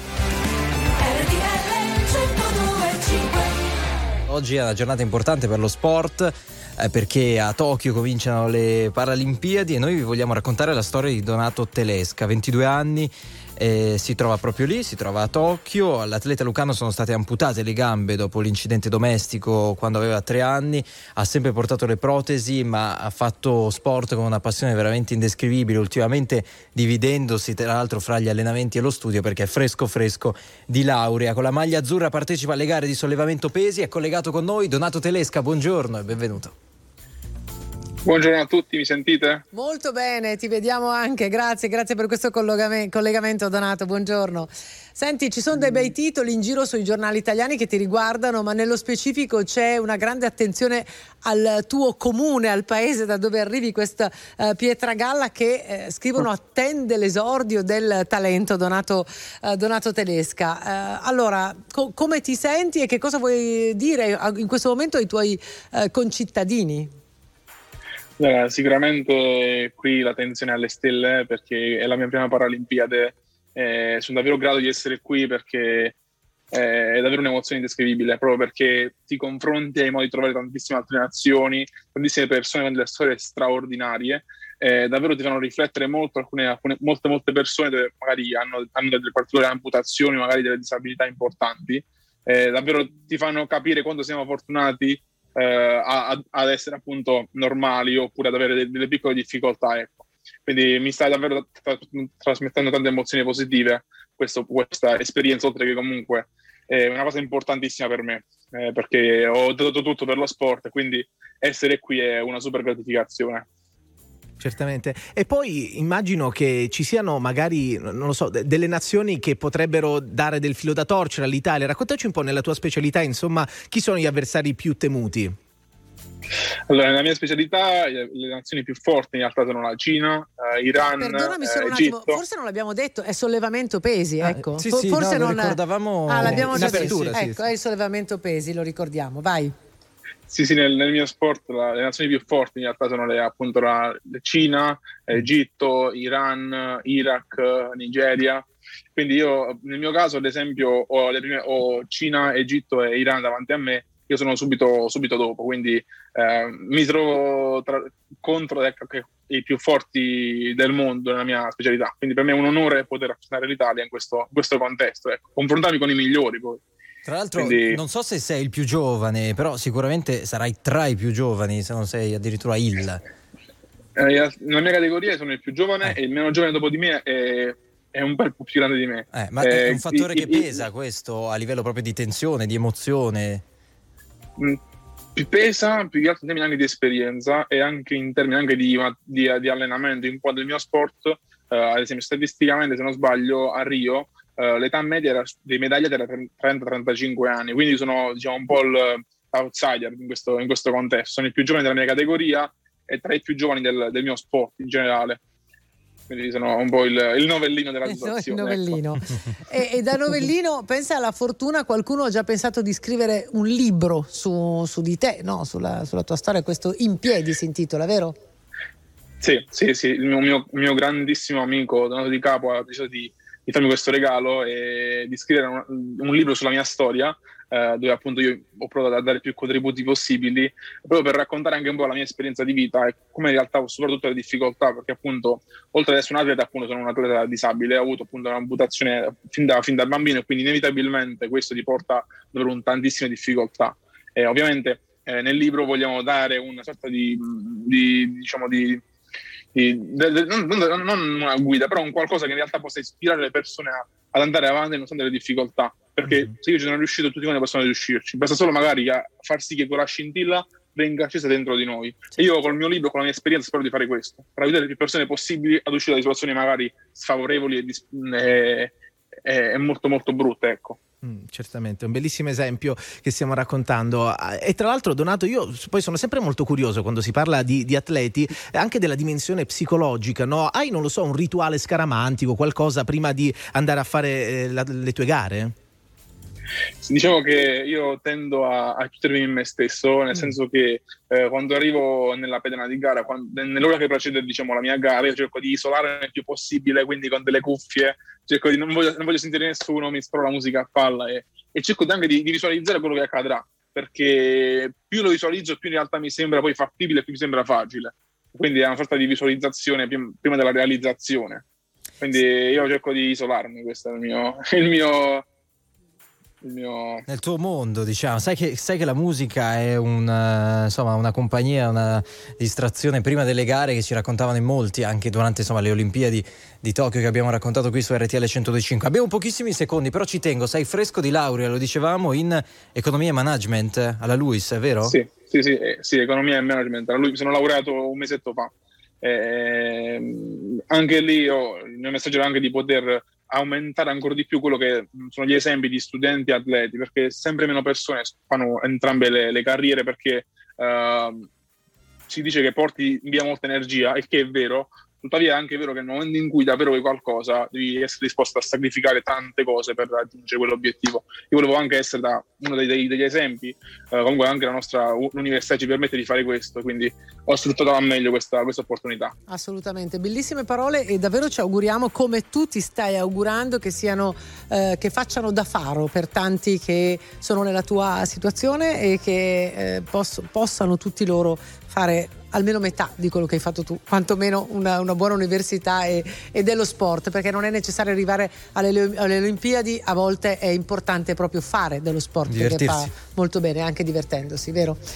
Oggi è una giornata importante per lo sport, eh, perché a Tokyo cominciano le Paralimpiadi e noi vi vogliamo raccontare la storia di Donato Telesca, ventidue anni. Eh, si trova proprio lì, si trova a Tokyo. All'atleta lucano sono state amputate le gambe dopo l'incidente domestico quando aveva tre anni, ha sempre portato le protesi ma ha fatto sport con una passione veramente indescrivibile, ultimamente dividendosi tra l'altro fra gli allenamenti e lo studio perché è fresco fresco di laurea. Con la maglia azzurra partecipa alle gare di sollevamento pesi, è collegato con noi Donato Telesca, buongiorno e benvenuto. Buongiorno a tutti, mi sentite? Molto bene, ti vediamo anche, grazie, grazie per questo collegamento Donato, buongiorno. Senti, ci sono dei bei titoli in giro sui giornali italiani che ti riguardano, ma nello specifico c'è una grande attenzione al tuo comune, al paese da dove arrivi, questa uh, Pietragalla, che eh, scrivono attende l'esordio del talento Donato, uh, Donato Telesca. Uh, allora, co- come ti senti e che cosa vuoi dire in questo momento ai tuoi uh, concittadini? Eh, sicuramente qui l'attenzione alle stelle, perché è la mia prima Paralimpiade, eh, sono davvero grato di essere qui perché eh, è davvero un'emozione indescrivibile, proprio perché ti confronti e hai modo di trovare tantissime altre nazioni, tantissime persone con delle storie straordinarie, eh, davvero ti fanno riflettere molto, alcune, alcune, molte molte persone dove magari hanno, hanno delle particolari amputazioni, magari delle disabilità importanti, eh, davvero ti fanno capire quanto siamo fortunati Uh, a, ad essere appunto normali oppure ad avere delle, delle piccole difficoltà, ecco. quindi mi sta davvero tra- trasmettendo tante emozioni positive questo, questa esperienza, oltre che comunque è una cosa importantissima per me, eh, perché ho dato tutto per lo sport, quindi essere qui è una super gratificazione. Certamente. E poi immagino che ci siano magari, non lo so, d- delle nazioni che potrebbero dare del filo da torcere all'Italia. Raccontaci un po' nella tua specialità, insomma, chi sono gli avversari più temuti? Allora, nella mia specialità le, le nazioni più forti in realtà sono la Cina, eh, Iran, Perdonami solo eh, un attimo, Egitto. forse non l'abbiamo detto, è sollevamento pesi, Ah, ecco. sì, For- sì, forse no, lo non ricordavamo Ah, l'abbiamo in già apertura, detto. sì, Ecco, sì. è il sollevamento pesi, lo ricordiamo. Vai. Sì, sì, nel, nel mio sport la- le nazioni più forti in realtà sono le, appunto la, la Cina, Egitto, Iran, Iraq, Nigeria. Quindi io nel mio caso, ad esempio, ho, le prime, ho Cina, Egitto e Iran davanti a me, io sono subito, subito dopo, quindi eh, mi trovo tra, contro ecco, che, i più forti del mondo nella mia specialità. Quindi per me è un onore poter rappresentare l'Italia in questo, in questo contesto, ecco. Confrontarmi con i migliori poi. Tra l'altro, Quindi- non so se sei il più giovane, però sicuramente sarai tra i più giovani, se non sei addirittura il. Eh, nella mia categoria sono il più giovane e il meno giovane dopo di me è, è un bel po' più grande di me. Eh, ma è Eh, un fattore i- che i- pesa questo a livello proprio di tensione, di emozione. mh, più pesa, più che altro in termini anche di esperienza e anche in termini anche di, di, di allenamento, in quanto il mio sport, eh, ad esempio statisticamente, se non sbaglio, a Rio Uh, l'età media era, dei medagliati era trenta trentacinque anni, quindi sono diciamo un po' l'outsider in questo, in questo contesto. Sono il più giovane della mia categoria e tra i più giovani del, del mio sport in generale. Quindi sono un po' il, il novellino della Il situazione. novellino. Ecco. E, e da novellino, pensa alla fortuna, qualcuno ha già pensato di scrivere un libro su, su di te, no? sulla, sulla tua storia, questo In piedi si intitola, vero? Sì, sì, sì, il mio, mio, mio grandissimo amico Donato Di Capo ha deciso di di farmi questo regalo e di scrivere un, un libro sulla mia storia, eh, dove appunto io ho provato a dare più contributi possibili, proprio per raccontare anche un po' la mia esperienza di vita e come in realtà ho superato tutte le difficoltà, perché appunto oltre ad essere un atleta, appunto sono un atleta disabile, ho avuto appunto un'amputazione fin da, fin da bambino e quindi inevitabilmente questo ti porta ad avere un tantissime difficoltà. E ovviamente eh, nel libro vogliamo dare una sorta di, di diciamo di Di, de, de, non, non una guida, però un qualcosa che in realtà possa ispirare le persone a, ad andare avanti nonostante le difficoltà, perché mm-hmm. se io ci sono riuscito, tutti quanti possono riuscirci, basta solo magari a far sì che quella scintilla venga accesa dentro di noi. E io col mio libro, con la mia esperienza, spero di fare questo, per aiutare le più persone possibili ad uscire da situazioni magari sfavorevoli e, e, e, e molto molto brutte, ecco. Mm, certamente, un bellissimo esempio che stiamo raccontando. E tra l'altro, Donato, io poi sono sempre molto curioso quando si parla di, di atleti, anche della dimensione psicologica, no? Hai, non lo so, un rituale scaramantico, qualcosa prima di andare a fare eh, la, le tue gare? Diciamo che io tendo a, a chiudermi in me stesso, nel mm. senso che eh, quando arrivo nella pedana di gara, quando, nell'ora che precede diciamo, la mia gara, io cerco di isolarmi il più possibile, quindi con delle cuffie, cerco di non voglio, non voglio sentire nessuno, mi sparo la musica a palla e, e cerco anche di, di visualizzare quello che accadrà, perché più lo visualizzo più in realtà mi sembra poi fattibile, più mi sembra facile, quindi è una sorta di visualizzazione prima della realizzazione, quindi io cerco di isolarmi, questo è il mio... Il mio Il mio... Nel tuo mondo, diciamo, sai che, sai che la musica è una, insomma, una compagnia, una distrazione prima delle gare che ci raccontavano in molti, anche durante insomma, le Olimpiadi di Tokyo che abbiamo raccontato qui su R T L centodue e cinque. Abbiamo pochissimi secondi, però ci tengo, sei fresco di laurea, lo dicevamo, in economia e management alla LUISS, è vero? Sì, sì, sì, eh, sì economia e management. Alla LUISS mi sono laureato un mesetto fa. Eh, anche lì io, il mio messaggio era anche di poter aumentare ancora di più quello che sono gli esempi di studenti e atleti, perché sempre meno persone fanno entrambe le, le carriere, perché uh, si dice che porti via molta energia, il che è vero, tuttavia è anche vero che nel momento in cui davvero vuoi qualcosa devi essere disposto a sacrificare tante cose per raggiungere quell'obiettivo. Io volevo anche essere da uno dei, dei, degli esempi, uh, comunque anche la nostra università ci permette di fare questo, quindi ho sfruttato al meglio questa, questa opportunità. Assolutamente, bellissime parole e davvero ci auguriamo, come tu ti stai augurando, che siano eh, che facciano da faro per tanti che sono nella tua situazione e che eh, poss- possano tutti loro fare almeno metà di quello che hai fatto tu, quantomeno una, una buona università e, e dello sport, perché non è necessario arrivare alle, alle Olimpiadi, a volte è importante proprio fare dello sport, perché fa molto bene, anche divertendosi, vero?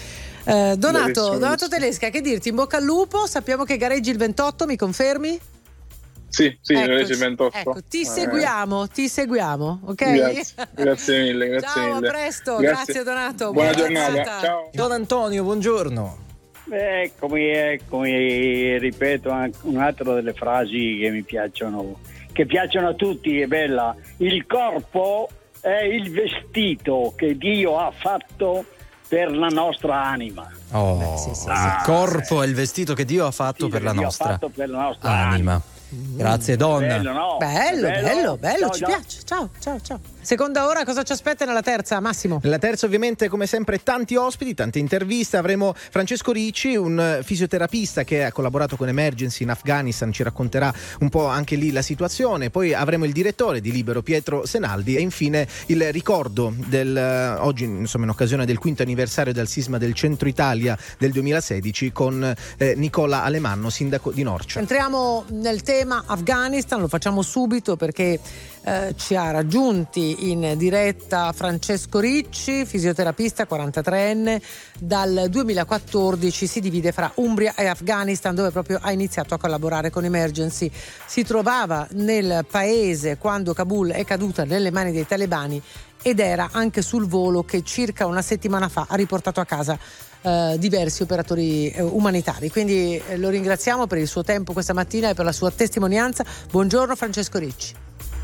Eh, Donato, Donato Telesca, che dirti? In bocca al lupo, sappiamo che gareggi il ventotto, mi confermi? Sì, sì, Eccoci, il ventotto. Ecco, ti Eh. seguiamo, ti seguiamo, ok? Grazie, grazie mille, grazie Ciao, mille. a presto, grazie, Donato. Buona, buona giornata. giornata. Ciao. Don Antonio, buongiorno. Eccomi, eccomi, ripeto anche un'altra delle frasi che mi piacciono, che piacciono a tutti, è bella. Il corpo è il vestito che Dio ha fatto per la nostra anima. Oh, Beh, sì, sì, il corpo è il vestito che Dio ha fatto Sì, per che la Dio ha nostra fatto per la nostra anima. Grazie, Don. Bello, no? Bello, Bello? bello, bello, Ciao, ci ciao. piace. Ciao, ciao, ciao. Seconda ora, cosa ci aspetta nella terza, Massimo? Nella terza ovviamente come sempre tanti ospiti, tante interviste. Avremo Francesco Ricci, un fisioterapista che ha collaborato con Emergency in Afghanistan, ci racconterà un po' anche lì la situazione. Poi avremo il direttore di Libero, Pietro Senaldi, e infine il ricordo del oggi, insomma, in occasione del quinto anniversario del sisma del centro Italia del duemilasedici, con eh, Nicola Alemanno, sindaco di Norcia. Entriamo nel tema Afghanistan, lo facciamo subito perché eh, ci ha raggiunti in diretta Francesco Ricci, fisioterapista quarantatreenne. Dal duemilaquattordici si divide fra Umbria e Afghanistan, dove proprio ha iniziato a collaborare con Emergency. Si trovava nel paese quando Kabul è caduta nelle mani dei talebani ed era anche sul volo che circa una settimana fa ha riportato a casa Uh, diversi operatori uh, umanitari. Quindi uh, lo ringraziamo per il suo tempo questa mattina e per la sua testimonianza. Buongiorno Francesco Ricci.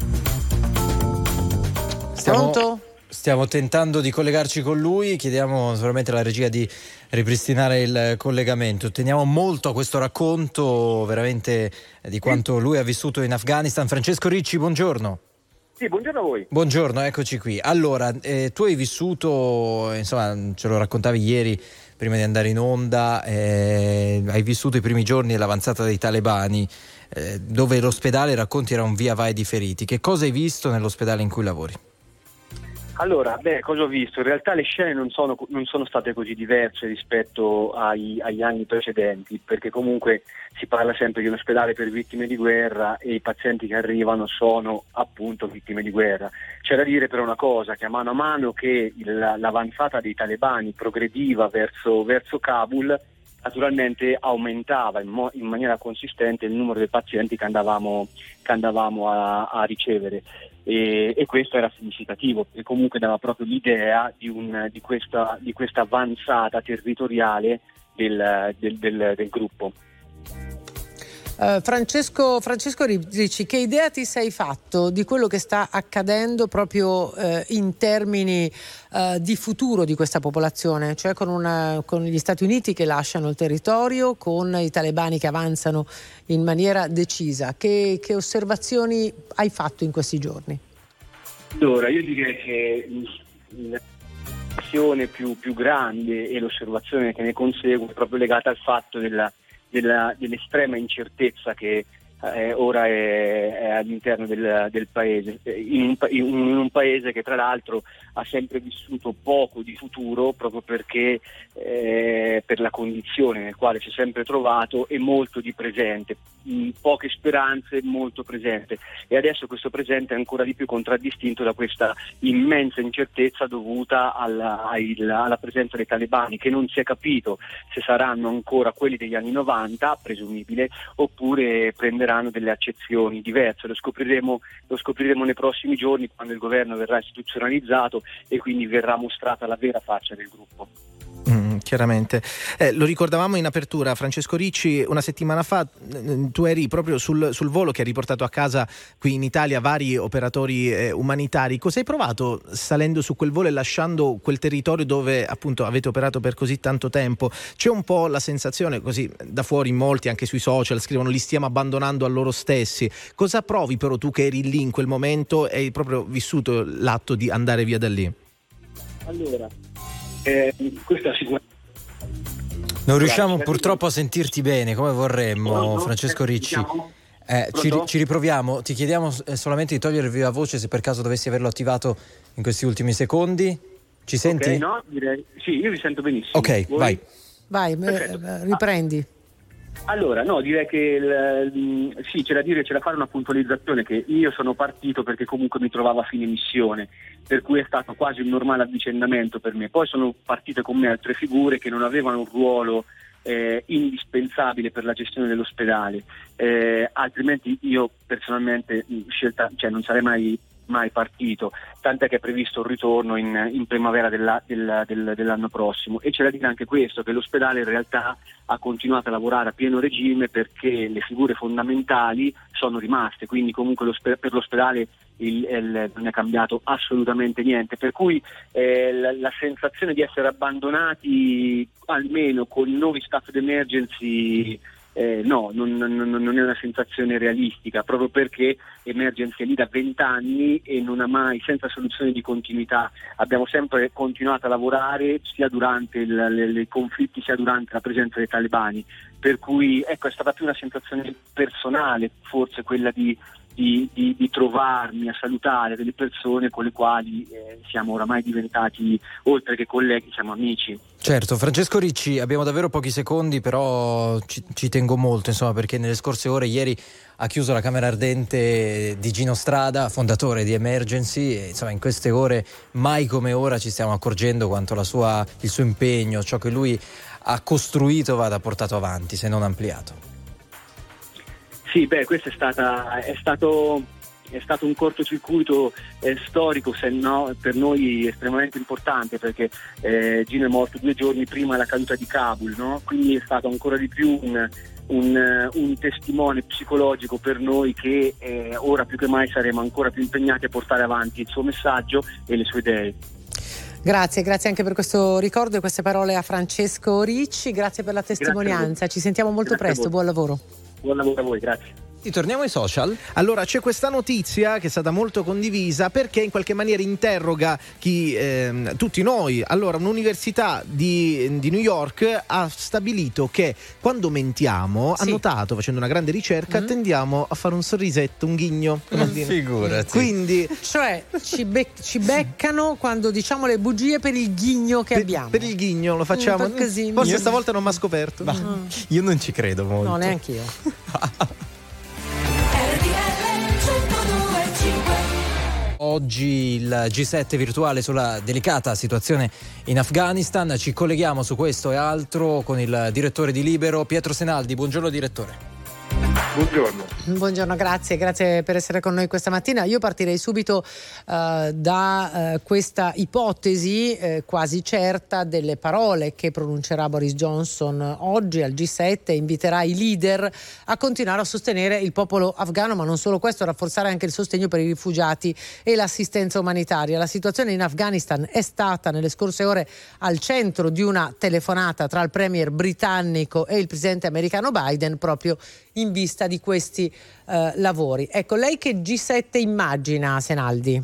Stiamo, Pronto? stiamo tentando di collegarci con lui, chiediamo solamente alla regia di ripristinare il collegamento. Teniamo molto a questo racconto veramente di quanto lui ha vissuto in Afghanistan. Francesco Ricci, buongiorno. Sì, buongiorno a voi. Buongiorno, eccoci qui. Allora, eh, tu hai vissuto, insomma, ce lo raccontavi ieri prima di andare in onda, eh, hai vissuto i primi giorni dell'avanzata dei talebani, eh, dove l'ospedale, racconti, era un via vai di feriti. Che cosa hai visto nell'ospedale in cui lavori? Allora, beh, cosa ho visto? In realtà le scene non sono, non sono state così diverse rispetto ai, agli anni precedenti, perché comunque si parla sempre di un ospedale per vittime di guerra e i pazienti che arrivano sono appunto vittime di guerra. C'è da dire però una cosa, che a mano a mano che il, l'avanzata dei talebani progrediva verso, verso Kabul, naturalmente aumentava in, mo- in maniera consistente il numero dei pazienti che andavamo, che andavamo a, a ricevere. E, e questo era significativo, e comunque dava proprio l'idea di, un, di, questa, di questa avanzata territoriale del, del, del, del gruppo. Uh, Francesco, Francesco Ricci, che idea ti sei fatto di quello che sta accadendo proprio uh, in termini uh, di futuro di questa popolazione, cioè con, una, con gli Stati Uniti che lasciano il territorio, con i talebani che avanzano in maniera decisa? Che, che osservazioni hai fatto in questi giorni? Allora, io direi che l'osservazione più, più grande e l'osservazione che ne consegue è proprio legata al fatto della Della, dell'estrema incertezza che eh, ora è, è all'interno del, del paese, in un, in un paese che tra l'altro ha sempre vissuto poco di futuro, proprio perché eh, per la condizione nel quale si è sempre trovato, e molto di presente, mh, poche speranze, molto presente, e adesso questo presente è ancora di più contraddistinto da questa immensa incertezza dovuta alla, alla, alla presenza dei talebani, che non si è capito se saranno ancora quelli degli anni novanta, presumibile, oppure prenderanno delle accezioni diverse. Lo scopriremo, lo scopriremo nei prossimi giorni, quando il governo verrà istituzionalizzato e quindi verrà mostrata la vera faccia del gruppo. Mm, chiaramente. Eh, lo ricordavamo in apertura, Francesco Ricci, una settimana fa tu eri proprio sul, sul volo che ha riportato a casa qui in Italia vari operatori eh, umanitari. Cosa hai provato salendo su quel volo e lasciando quel territorio dove appunto avete operato per così tanto tempo? C'è un po' la sensazione, così da fuori molti anche sui social scrivono, li stiamo abbandonando a loro stessi. Cosa provi però tu che eri lì in quel momento e hai proprio vissuto l'atto di andare via da lì? Allora, eh, questa sicuramente non riusciamo purtroppo a sentirti bene come vorremmo, no, no, Francesco Ricci. Eh, ci, ci riproviamo, ti chiediamo solamente di togliere il viva voce se per caso dovessi averlo attivato in questi ultimi secondi. Ci senti? Ok, no, direi, sì, io vi sento benissimo. Ok, Voi? vai. Vai, eh, riprendi. Allora, no, direi che il, sì, c'è da dire, c'è da fare una puntualizzazione, che io sono partito perché comunque mi trovavo a fine missione, per cui è stato quasi un normale avvicendamento per me. Poi sono partite con me altre figure che non avevano un ruolo eh, indispensabile per la gestione dell'ospedale, eh, altrimenti io personalmente scelta, cioè non sarei mai mai partito, tant'è che è previsto un ritorno in, in primavera della, del, del, dell'anno prossimo. E c'è da dire anche questo, che l'ospedale in realtà ha continuato a lavorare a pieno regime perché le figure fondamentali sono rimaste, quindi comunque l'ospe- per l'ospedale il, il, non è cambiato assolutamente niente, per cui eh, la, la sensazione di essere abbandonati almeno con i nuovi staff d'emergency Eh, no, non, non, non è una sensazione realistica, proprio perché Emergency è lì da vent'anni e non ha mai, senza soluzione di continuità. Abbiamo sempre continuato a lavorare sia durante il, le, le conflitti sia durante la presenza dei talebani, per cui ecco, è stata più una sensazione personale, forse quella di, di, di, di trovarmi a salutare delle persone con le quali eh, siamo oramai diventati, oltre che colleghi, siamo amici. Certo, Francesco Ricci, abbiamo davvero pochi secondi, però ci, ci tengo molto, insomma, perché nelle scorse ore, ieri ha chiuso la Camera Ardente di Gino Strada, fondatore di Emergency, e insomma in queste ore, mai come ora, ci stiamo accorgendo quanto la sua, il suo impegno, ciò che lui ha costruito vada portato avanti, se non ampliato. Sì, beh, questo è stata è stato è stato un cortocircuito eh, storico, se no per noi estremamente importante, perché eh, Gino è morto due giorni prima della caduta di Kabul, no? Quindi è stato ancora di più un, un, un testimone psicologico per noi che eh, ora più che mai saremo ancora più impegnati a portare avanti il suo messaggio e le sue idee. Grazie, grazie anche per questo ricordo e queste parole a Francesco Ricci, grazie per la testimonianza, ci sentiamo molto Grazie presto, buon lavoro. Buon lavoro a voi, grazie. Torniamo ai social. Allora, c'è questa notizia che è stata molto condivisa perché in qualche maniera interroga chi, ehm, tutti noi. Allora, un'università di, di New York ha stabilito che quando mentiamo, sì. ha notato, facendo una grande ricerca, mm-hmm. tendiamo a fare un sorrisetto, un ghigno. Figurati. Quindi, cioè, ci, be- ci beccano quando diciamo le bugie per il ghigno che per, abbiamo. Per il ghigno lo facciamo. Mm, così, Forse io... stavolta non mi ha scoperto. Ma mm. io non ci credo molto. No, neanche io. Oggi il G sette virtuale sulla delicata situazione in Afghanistan. Ci colleghiamo su questo e altro con il direttore di Libero, Pietro Senaldi. Buongiorno direttore. Buongiorno. Buongiorno, grazie, grazie per essere con noi questa mattina. Io partirei subito uh, da uh, questa ipotesi eh, quasi certa delle parole che pronuncerà Boris Johnson oggi al G sette. Inviterà i leader a continuare a sostenere il popolo afghano, ma non solo questo, rafforzare anche il sostegno per i rifugiati e l'assistenza umanitaria. La situazione in Afghanistan è stata nelle scorse ore al centro di una telefonata tra il premier britannico e il presidente americano Biden, proprio in vista di questi uh, lavori. Ecco, lei che G sette immagina, Senaldi?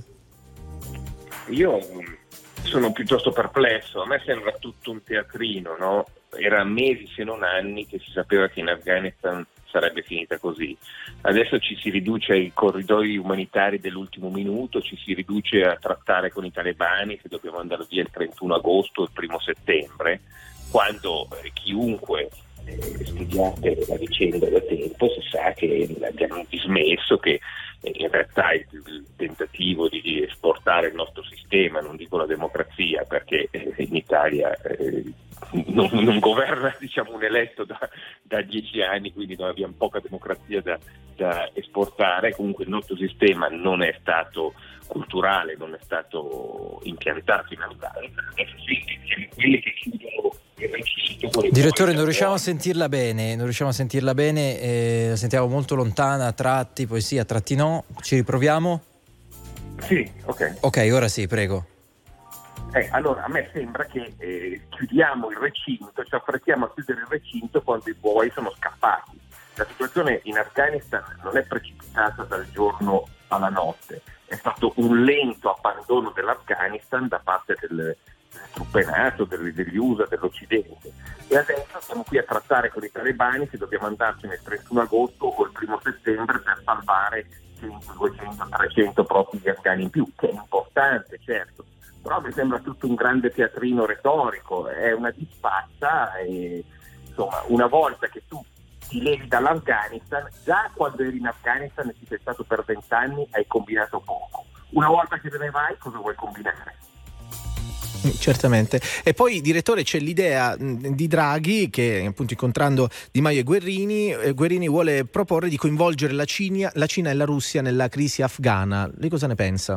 Io sono piuttosto perplesso, a me sembra tutto un teatrino, no? Era mesi se non anni che si sapeva che in Afghanistan sarebbe finita così. Adesso ci si riduce ai corridoi umanitari dell'ultimo minuto, ci si riduce a trattare con i talebani che dobbiamo andare via il trentuno agosto o il primo settembre, quando eh, chiunque studiate la vicenda da tempo si sa che abbiamo dismesso che in realtà il, il tentativo di esportare il nostro sistema, non dico la democrazia perché in Italia eh, non, non governa diciamo un eletto da, da dieci anni, quindi noi abbiamo poca democrazia da, da esportare. Comunque il nostro sistema non è stato culturale, non è stato impiantato in Afghanistan. Adesso sì, siamo quelli che chiudono il recinto. Direttore, non riusciamo a sentirla bene, non riusciamo a sentirla bene, eh, la sentiamo molto lontana, a tratti, poi sì, a tratti no. Ci riproviamo? Sì, ok. Ok, ora sì, prego. Eh, allora, a me sembra che eh, chiudiamo il recinto, ci affrettiamo a chiudere il recinto quando i buoi sono scappati. La situazione in Afghanistan non è precipitata dal giorno alla notte, è stato un lento abbandono dell'Afghanistan da parte delle, delle truppe NATO, delle, degli U S A, dell'Occidente. E adesso siamo qui a trattare con i talebani se dobbiamo andarcene il trentuno agosto o il primo settembre per salvare cento, duecento, trecento profughi afghani in più, che è importante, certo. Però mi sembra tutto un grande teatrino retorico, è una disfatta e insomma una volta che tu ti levi dall'Afghanistan, già quando eri in Afghanistan e ci sei stato per vent'anni hai combinato poco. Una volta che te ne vai, cosa vuoi combinare? Certamente. E poi, direttore, c'è l'idea di Draghi che, appunto, incontrando Di Maio e Guerrini, eh, Guerrini vuole proporre di coinvolgere la Cina, la Cina e la Russia nella crisi afghana. Lei cosa ne pensa?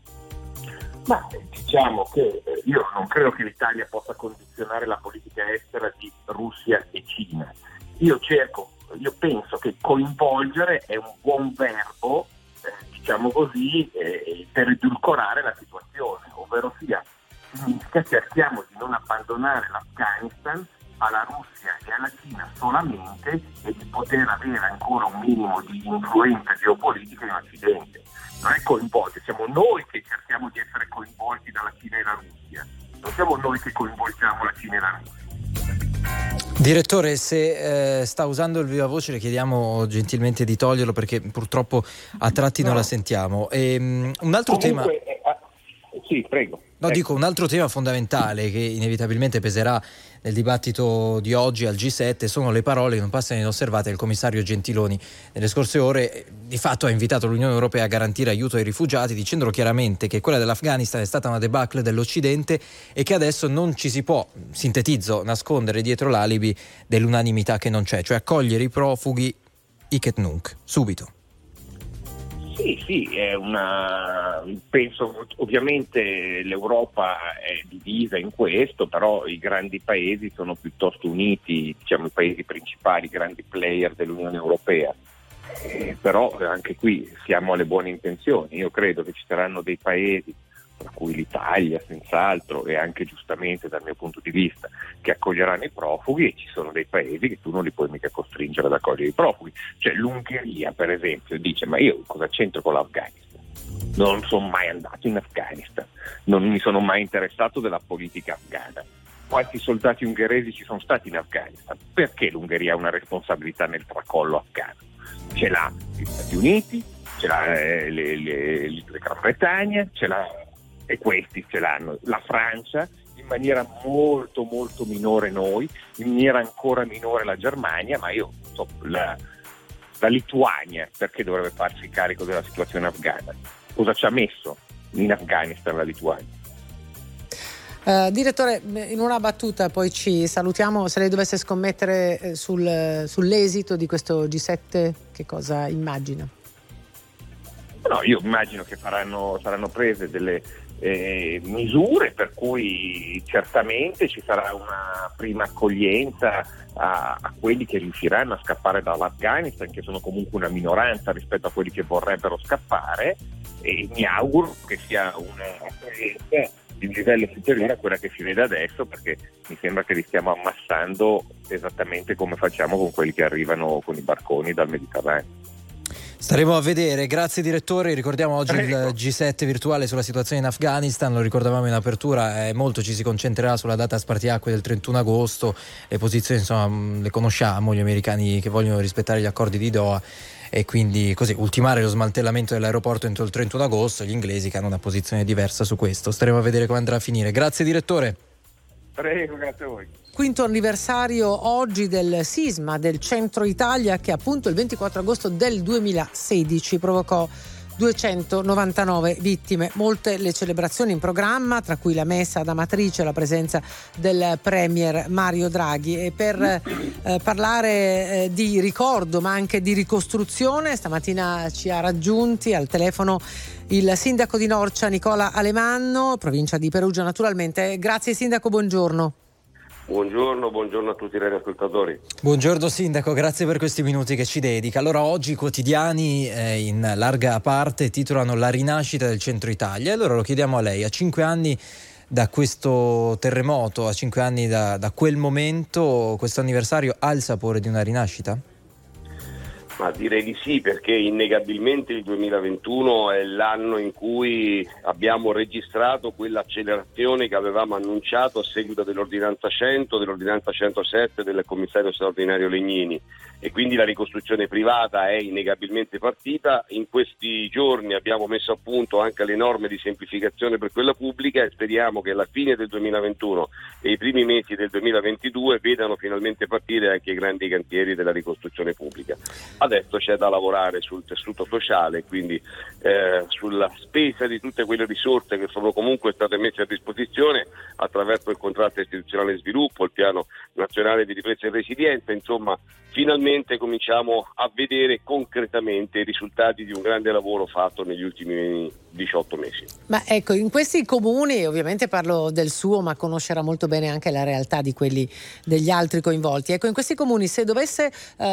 Ma diciamo che io non credo che l'Italia possa condizionare la politica estera di Russia e Cina. Io cerco, io penso che coinvolgere è un buon verbo, eh, diciamo così, eh, per edulcorare la situazione, ovvero sia significa cerchiamo di non abbandonare l'Afghanistan alla Russia e alla Cina solamente e di poter avere ancora un minimo di influenza geopolitica in Occidente. Non è coinvolto, siamo noi che cerchiamo di essere coinvolti dalla Cina e la Russia, non siamo noi che coinvolgiamo la Cina e la Russia. Direttore, se eh, sta usando il viva voce le chiediamo gentilmente di toglierlo perché purtroppo a tratti no. non la sentiamo. E, um, un altro Comunque, tema... Eh, sì, prego. No, ecco. dico un altro tema fondamentale che inevitabilmente peserà nel dibattito di oggi al G sette sono le parole che non passano inosservate del commissario Gentiloni. Nelle scorse ore di fatto ha invitato l'Unione Europea a garantire aiuto ai rifugiati, dicendo chiaramente che quella dell'Afghanistan è stata una debacle dell'Occidente e che adesso non ci si può, sintetizzo, nascondere dietro l'alibi dell'unanimità che non c'è, cioè accogliere i profughi hic et nunc, subito. Sì, sì, è una. Penso ovviamente l'Europa è divisa in questo, però i grandi paesi sono piuttosto uniti, diciamo i paesi principali, i grandi player dell'Unione Europea. Eh, però anche qui siamo alle buone intenzioni. Io credo che ci saranno dei paesi, tra cui l'Italia senz'altro e anche giustamente dal mio punto di vista, che accoglieranno i profughi, e ci sono dei paesi che tu non li puoi mica costringere ad accogliere i profughi. Cioè l'Ungheria per esempio dice ma io cosa c'entro con l'Afghanistan? Non sono mai andato in Afghanistan, non mi sono mai interessato della politica afghana. Quanti soldati ungheresi ci sono stati in Afghanistan? Perché l'Ungheria ha una responsabilità nel tracollo afghano? Ce l'ha gli Stati Uniti, ce l'ha eh, le, le, le Gran Bretagna, ce l'ha e questi ce l'hanno, la Francia in maniera molto molto minore noi, in maniera ancora minore la Germania, ma io so, la, la Lituania perché dovrebbe farsi carico della situazione afghana? Cosa ci ha messo in Afghanistan la Lituania? Uh, direttore, in una battuta poi ci salutiamo, se lei dovesse scommettere sul, sull'esito di questo G sette, che cosa immagina? No, io immagino che faranno, saranno prese delle eh, misure per cui certamente ci sarà una prima accoglienza a, a quelli che riusciranno a scappare dall'Afghanistan, che sono comunque una minoranza rispetto a quelli che vorrebbero scappare, e mi auguro che sia un'accoglienza di un livello superiore a quella che si vede adesso, perché mi sembra che li stiamo ammassando esattamente come facciamo con quelli che arrivano con i barconi dal Mediterraneo. Staremo a vedere, grazie direttore. Ricordiamo oggi Prego. il G sette virtuale sulla situazione in Afghanistan, lo ricordavamo in apertura, eh, molto ci si concentrerà sulla data spartiacque del trentuno agosto, le posizioni insomma le conosciamo, gli americani che vogliono rispettare gli accordi di Doha e quindi così ultimare lo smantellamento dell'aeroporto entro il trentuno agosto, gli inglesi che hanno una posizione diversa su questo. Staremo a vedere come andrà a finire. Grazie direttore. Prego, grazie a voi. Quinto anniversario oggi del sisma del centro Italia che appunto il ventiquattro agosto del duemilasedici provocò duecentonovantanove vittime. Molte le celebrazioni in programma, tra cui la messa ad Amatrice, la presenza del premier Mario Draghi. E per eh, parlare eh, di ricordo ma anche di ricostruzione, stamattina ci ha raggiunti al telefono il sindaco di Norcia Nicola Alemanno, provincia di Perugia naturalmente. Grazie sindaco, buongiorno. Buongiorno, buongiorno a tutti i radioascoltatori. Buongiorno sindaco, grazie per questi minuti che ci dedica. Allora oggi i quotidiani eh, in larga parte titolano La rinascita del centro Italia, e allora lo chiediamo a lei, a cinque anni da questo terremoto, a cinque anni da, da quel momento, questo anniversario ha il sapore di una rinascita? Ma direi di sì, perché innegabilmente il duemilaventuno è l'anno in cui abbiamo registrato quell'accelerazione che avevamo annunciato a seguito dell'ordinanza cento, dell'ordinanza centosette del commissario straordinario Legnini, e quindi la ricostruzione privata è innegabilmente partita. In questi giorni abbiamo messo a punto anche le norme di semplificazione per quella pubblica e speriamo che alla fine del duemilaventuno e i primi mesi del duemilaventidue vedano finalmente partire anche i grandi cantieri della ricostruzione pubblica. Adesso c'è da lavorare sul tessuto sociale, quindi eh, sulla spesa di tutte quelle risorse che sono comunque state messe a disposizione attraverso il contratto istituzionale di sviluppo, il piano nazionale di ripresa e resilienza. Insomma, finalmente cominciamo a vedere concretamente i risultati di un grande lavoro fatto negli ultimi diciotto mesi. Ma ecco, in questi comuni, ovviamente parlo del suo, ma conoscerà molto bene anche la realtà di quelli degli altri coinvolti. Ecco, in questi comuni, se dovesse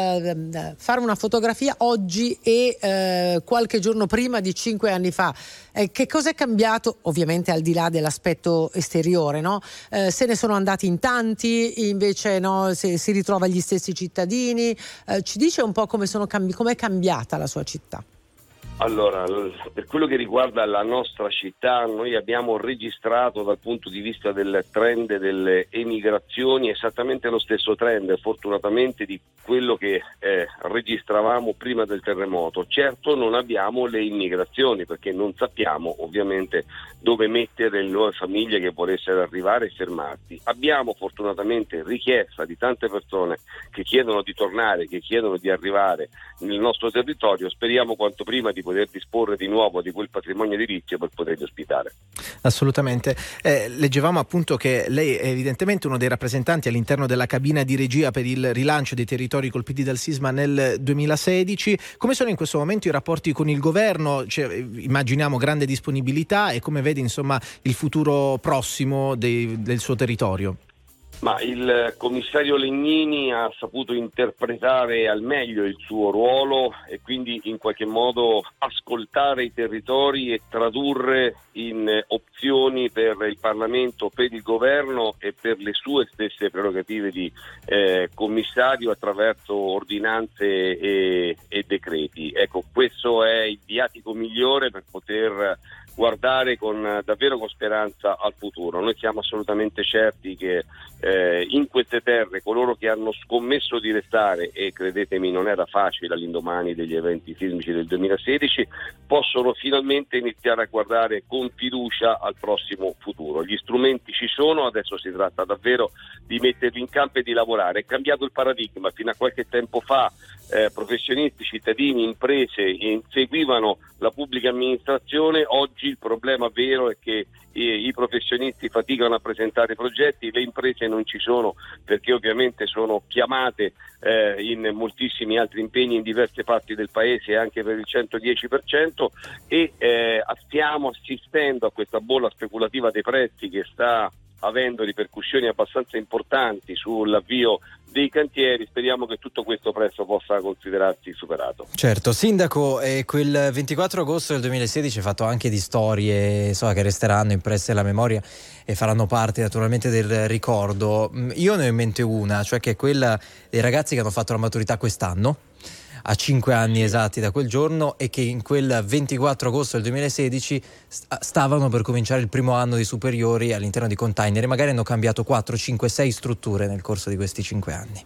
eh, fare una fotografia oggi e eh, qualche giorno prima di cinque anni fa, eh, che cosa è cambiato? Ovviamente al di là dell'aspetto esteriore, no? Eh, se ne sono andati in tanti, invece no, se si ritrova gli stessi cittadini. Eh, ci dice un po' come sono cambi- com'è cambiata la sua città? Allora, per quello che riguarda la nostra città, noi abbiamo registrato dal punto di vista del trend delle emigrazioni esattamente lo stesso trend, fortunatamente, di quello che eh, registravamo prima del terremoto. Certo non abbiamo le immigrazioni, perché non sappiamo ovviamente dove mettere le nuove famiglie che vorressero arrivare e fermarsi. Abbiamo fortunatamente richiesta di tante persone che chiedono di tornare, che chiedono di arrivare nel nostro territorio. Speriamo quanto prima di poter disporre di nuovo di quel patrimonio edilizio per poterli ospitare. Assolutamente. Eh, leggevamo appunto che lei è evidentemente uno dei rappresentanti all'interno della cabina di regia per il rilancio dei territori colpiti dal sisma nel duemilasedici. Come sono in questo momento i rapporti con il governo? Cioè, immaginiamo grande disponibilità, e come vede insomma il futuro prossimo dei, del suo territorio? Ma il commissario Legnini ha saputo interpretare al meglio il suo ruolo e quindi in qualche modo ascoltare i territori e tradurre in opzioni per il Parlamento, per il governo e per le sue stesse prerogative di eh, commissario attraverso ordinanze e, e decreti. Ecco, questo è il viatico migliore per poter guardare con davvero con speranza al futuro. Noi siamo assolutamente certi che eh, in queste terre coloro che hanno scommesso di restare, e credetemi non era facile all'indomani degli eventi sismici del duemilasedici, possono finalmente iniziare a guardare con fiducia al prossimo futuro. Gli strumenti ci sono, adesso si tratta davvero di metterli in campo e di lavorare. È cambiato il paradigma. Fino a qualche tempo fa eh, professionisti, cittadini, imprese inseguivano la pubblica amministrazione. Oggi il problema vero è che i, i professionisti faticano a presentare progetti, le imprese non ci sono perché ovviamente sono chiamate eh, in moltissimi altri impegni in diverse parti del paese, anche per il centodieci per cento, e eh, stiamo assistendo a questa bolla speculativa dei prezzi che sta avendo ripercussioni abbastanza importanti sull'avvio dei cantieri. Speriamo che tutto questo presto possa considerarsi superato. Certo, sindaco, eh, quel ventiquattro agosto del duemilasedici è fatto anche di storie so, che resteranno impresse nella memoria e faranno parte naturalmente del ricordo. Io ne ho in mente una, cioè che è quella dei ragazzi che hanno fatto la maturità quest'anno, a cinque anni esatti da quel giorno, e che in quel ventiquattro agosto del duemilasedici stavano per cominciare il primo anno di superiori all'interno di container e magari hanno cambiato quattro, cinque, sei strutture nel corso di questi cinque anni.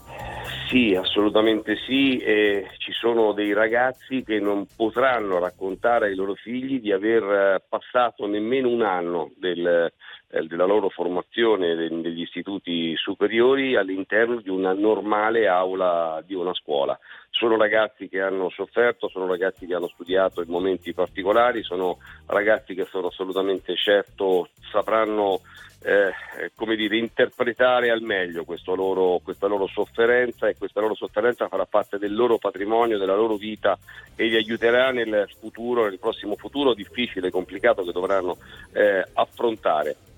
Sì, assolutamente sì, e ci sono dei ragazzi che non potranno raccontare ai loro figli di aver passato nemmeno un anno del della loro formazione degli istituti superiori all'interno di una normale aula di una scuola. Sono ragazzi che hanno sofferto, sono ragazzi che hanno studiato in momenti particolari, sono ragazzi che sono assolutamente certo sapranno eh, come dire, interpretare al meglio questo loro, questa loro sofferenza, e questa loro sofferenza farà parte del loro patrimonio, della loro vita, e li aiuterà nel futuro, nel prossimo futuro difficile e complicato che dovranno eh, affrontare. Eh,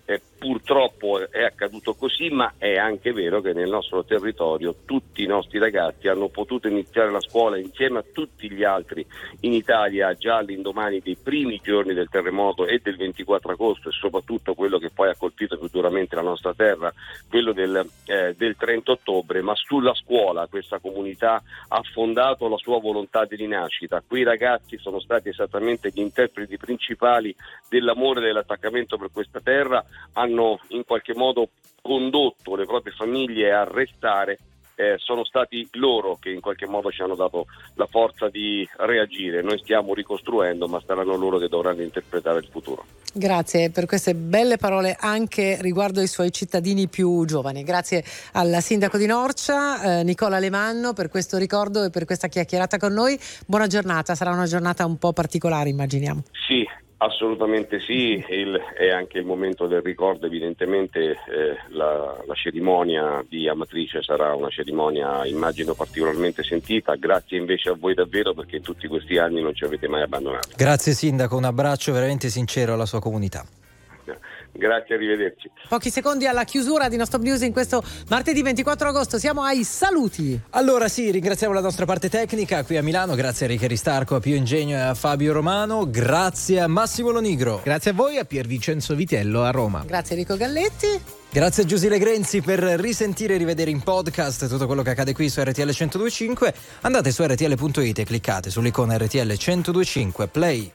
purtroppo è accaduto così, ma è anche vero che nel nostro territorio tutti i nostri ragazzi hanno potuto iniziare la scuola insieme a tutti gli altri in Italia già all'indomani dei primi giorni del terremoto e del ventiquattro agosto, e soprattutto quello che poi ha colpito più duramente la nostra terra, quello del, eh, del trenta ottobre, ma sulla scuola questa comunità ha fondato la sua volontà di rinascita. Quei ragazzi sono stati esattamente gli interpreti principali dell'amore e dell'attaccamento per questa terra, hanno in qualche modo condotto le proprie famiglie a restare. Eh, sono stati loro che in qualche modo ci hanno dato la forza di reagire. Noi stiamo ricostruendo, ma saranno loro che dovranno interpretare il futuro. Grazie per queste belle parole anche riguardo ai suoi cittadini più giovani. Grazie al sindaco di Norcia, eh, Nicola Alemanno, per questo ricordo e per questa chiacchierata con noi. Buona giornata, sarà una giornata un po' particolare, immaginiamo. Sì, assolutamente sì, il, è anche il momento del ricordo. Evidentemente eh, la, la cerimonia di Amatrice sarà una cerimonia, immagino, particolarmente sentita. Grazie invece a voi davvero, perché in tutti questi anni non ci avete mai abbandonato. Grazie sindaco, un abbraccio veramente sincero alla sua comunità. Grazie, arrivederci. Pochi secondi alla chiusura di No Stop News in questo martedì ventiquattro agosto. Siamo ai saluti. Allora sì, ringraziamo la nostra parte tecnica qui a Milano, grazie a Enrico Ristarco, a Pio Ingegno e a Fabio Romano, grazie a Massimo Lonigro. Grazie a voi, a Pier Vincenzo Vitello a Roma. Grazie a Enrico Galletti. Grazie a Giusile Grenzi per risentire e rivedere in podcast tutto quello che accade qui su R T L centodue e cinque. Andate su R T L punto it e cliccate sull'icona R T L centodue e cinque Play.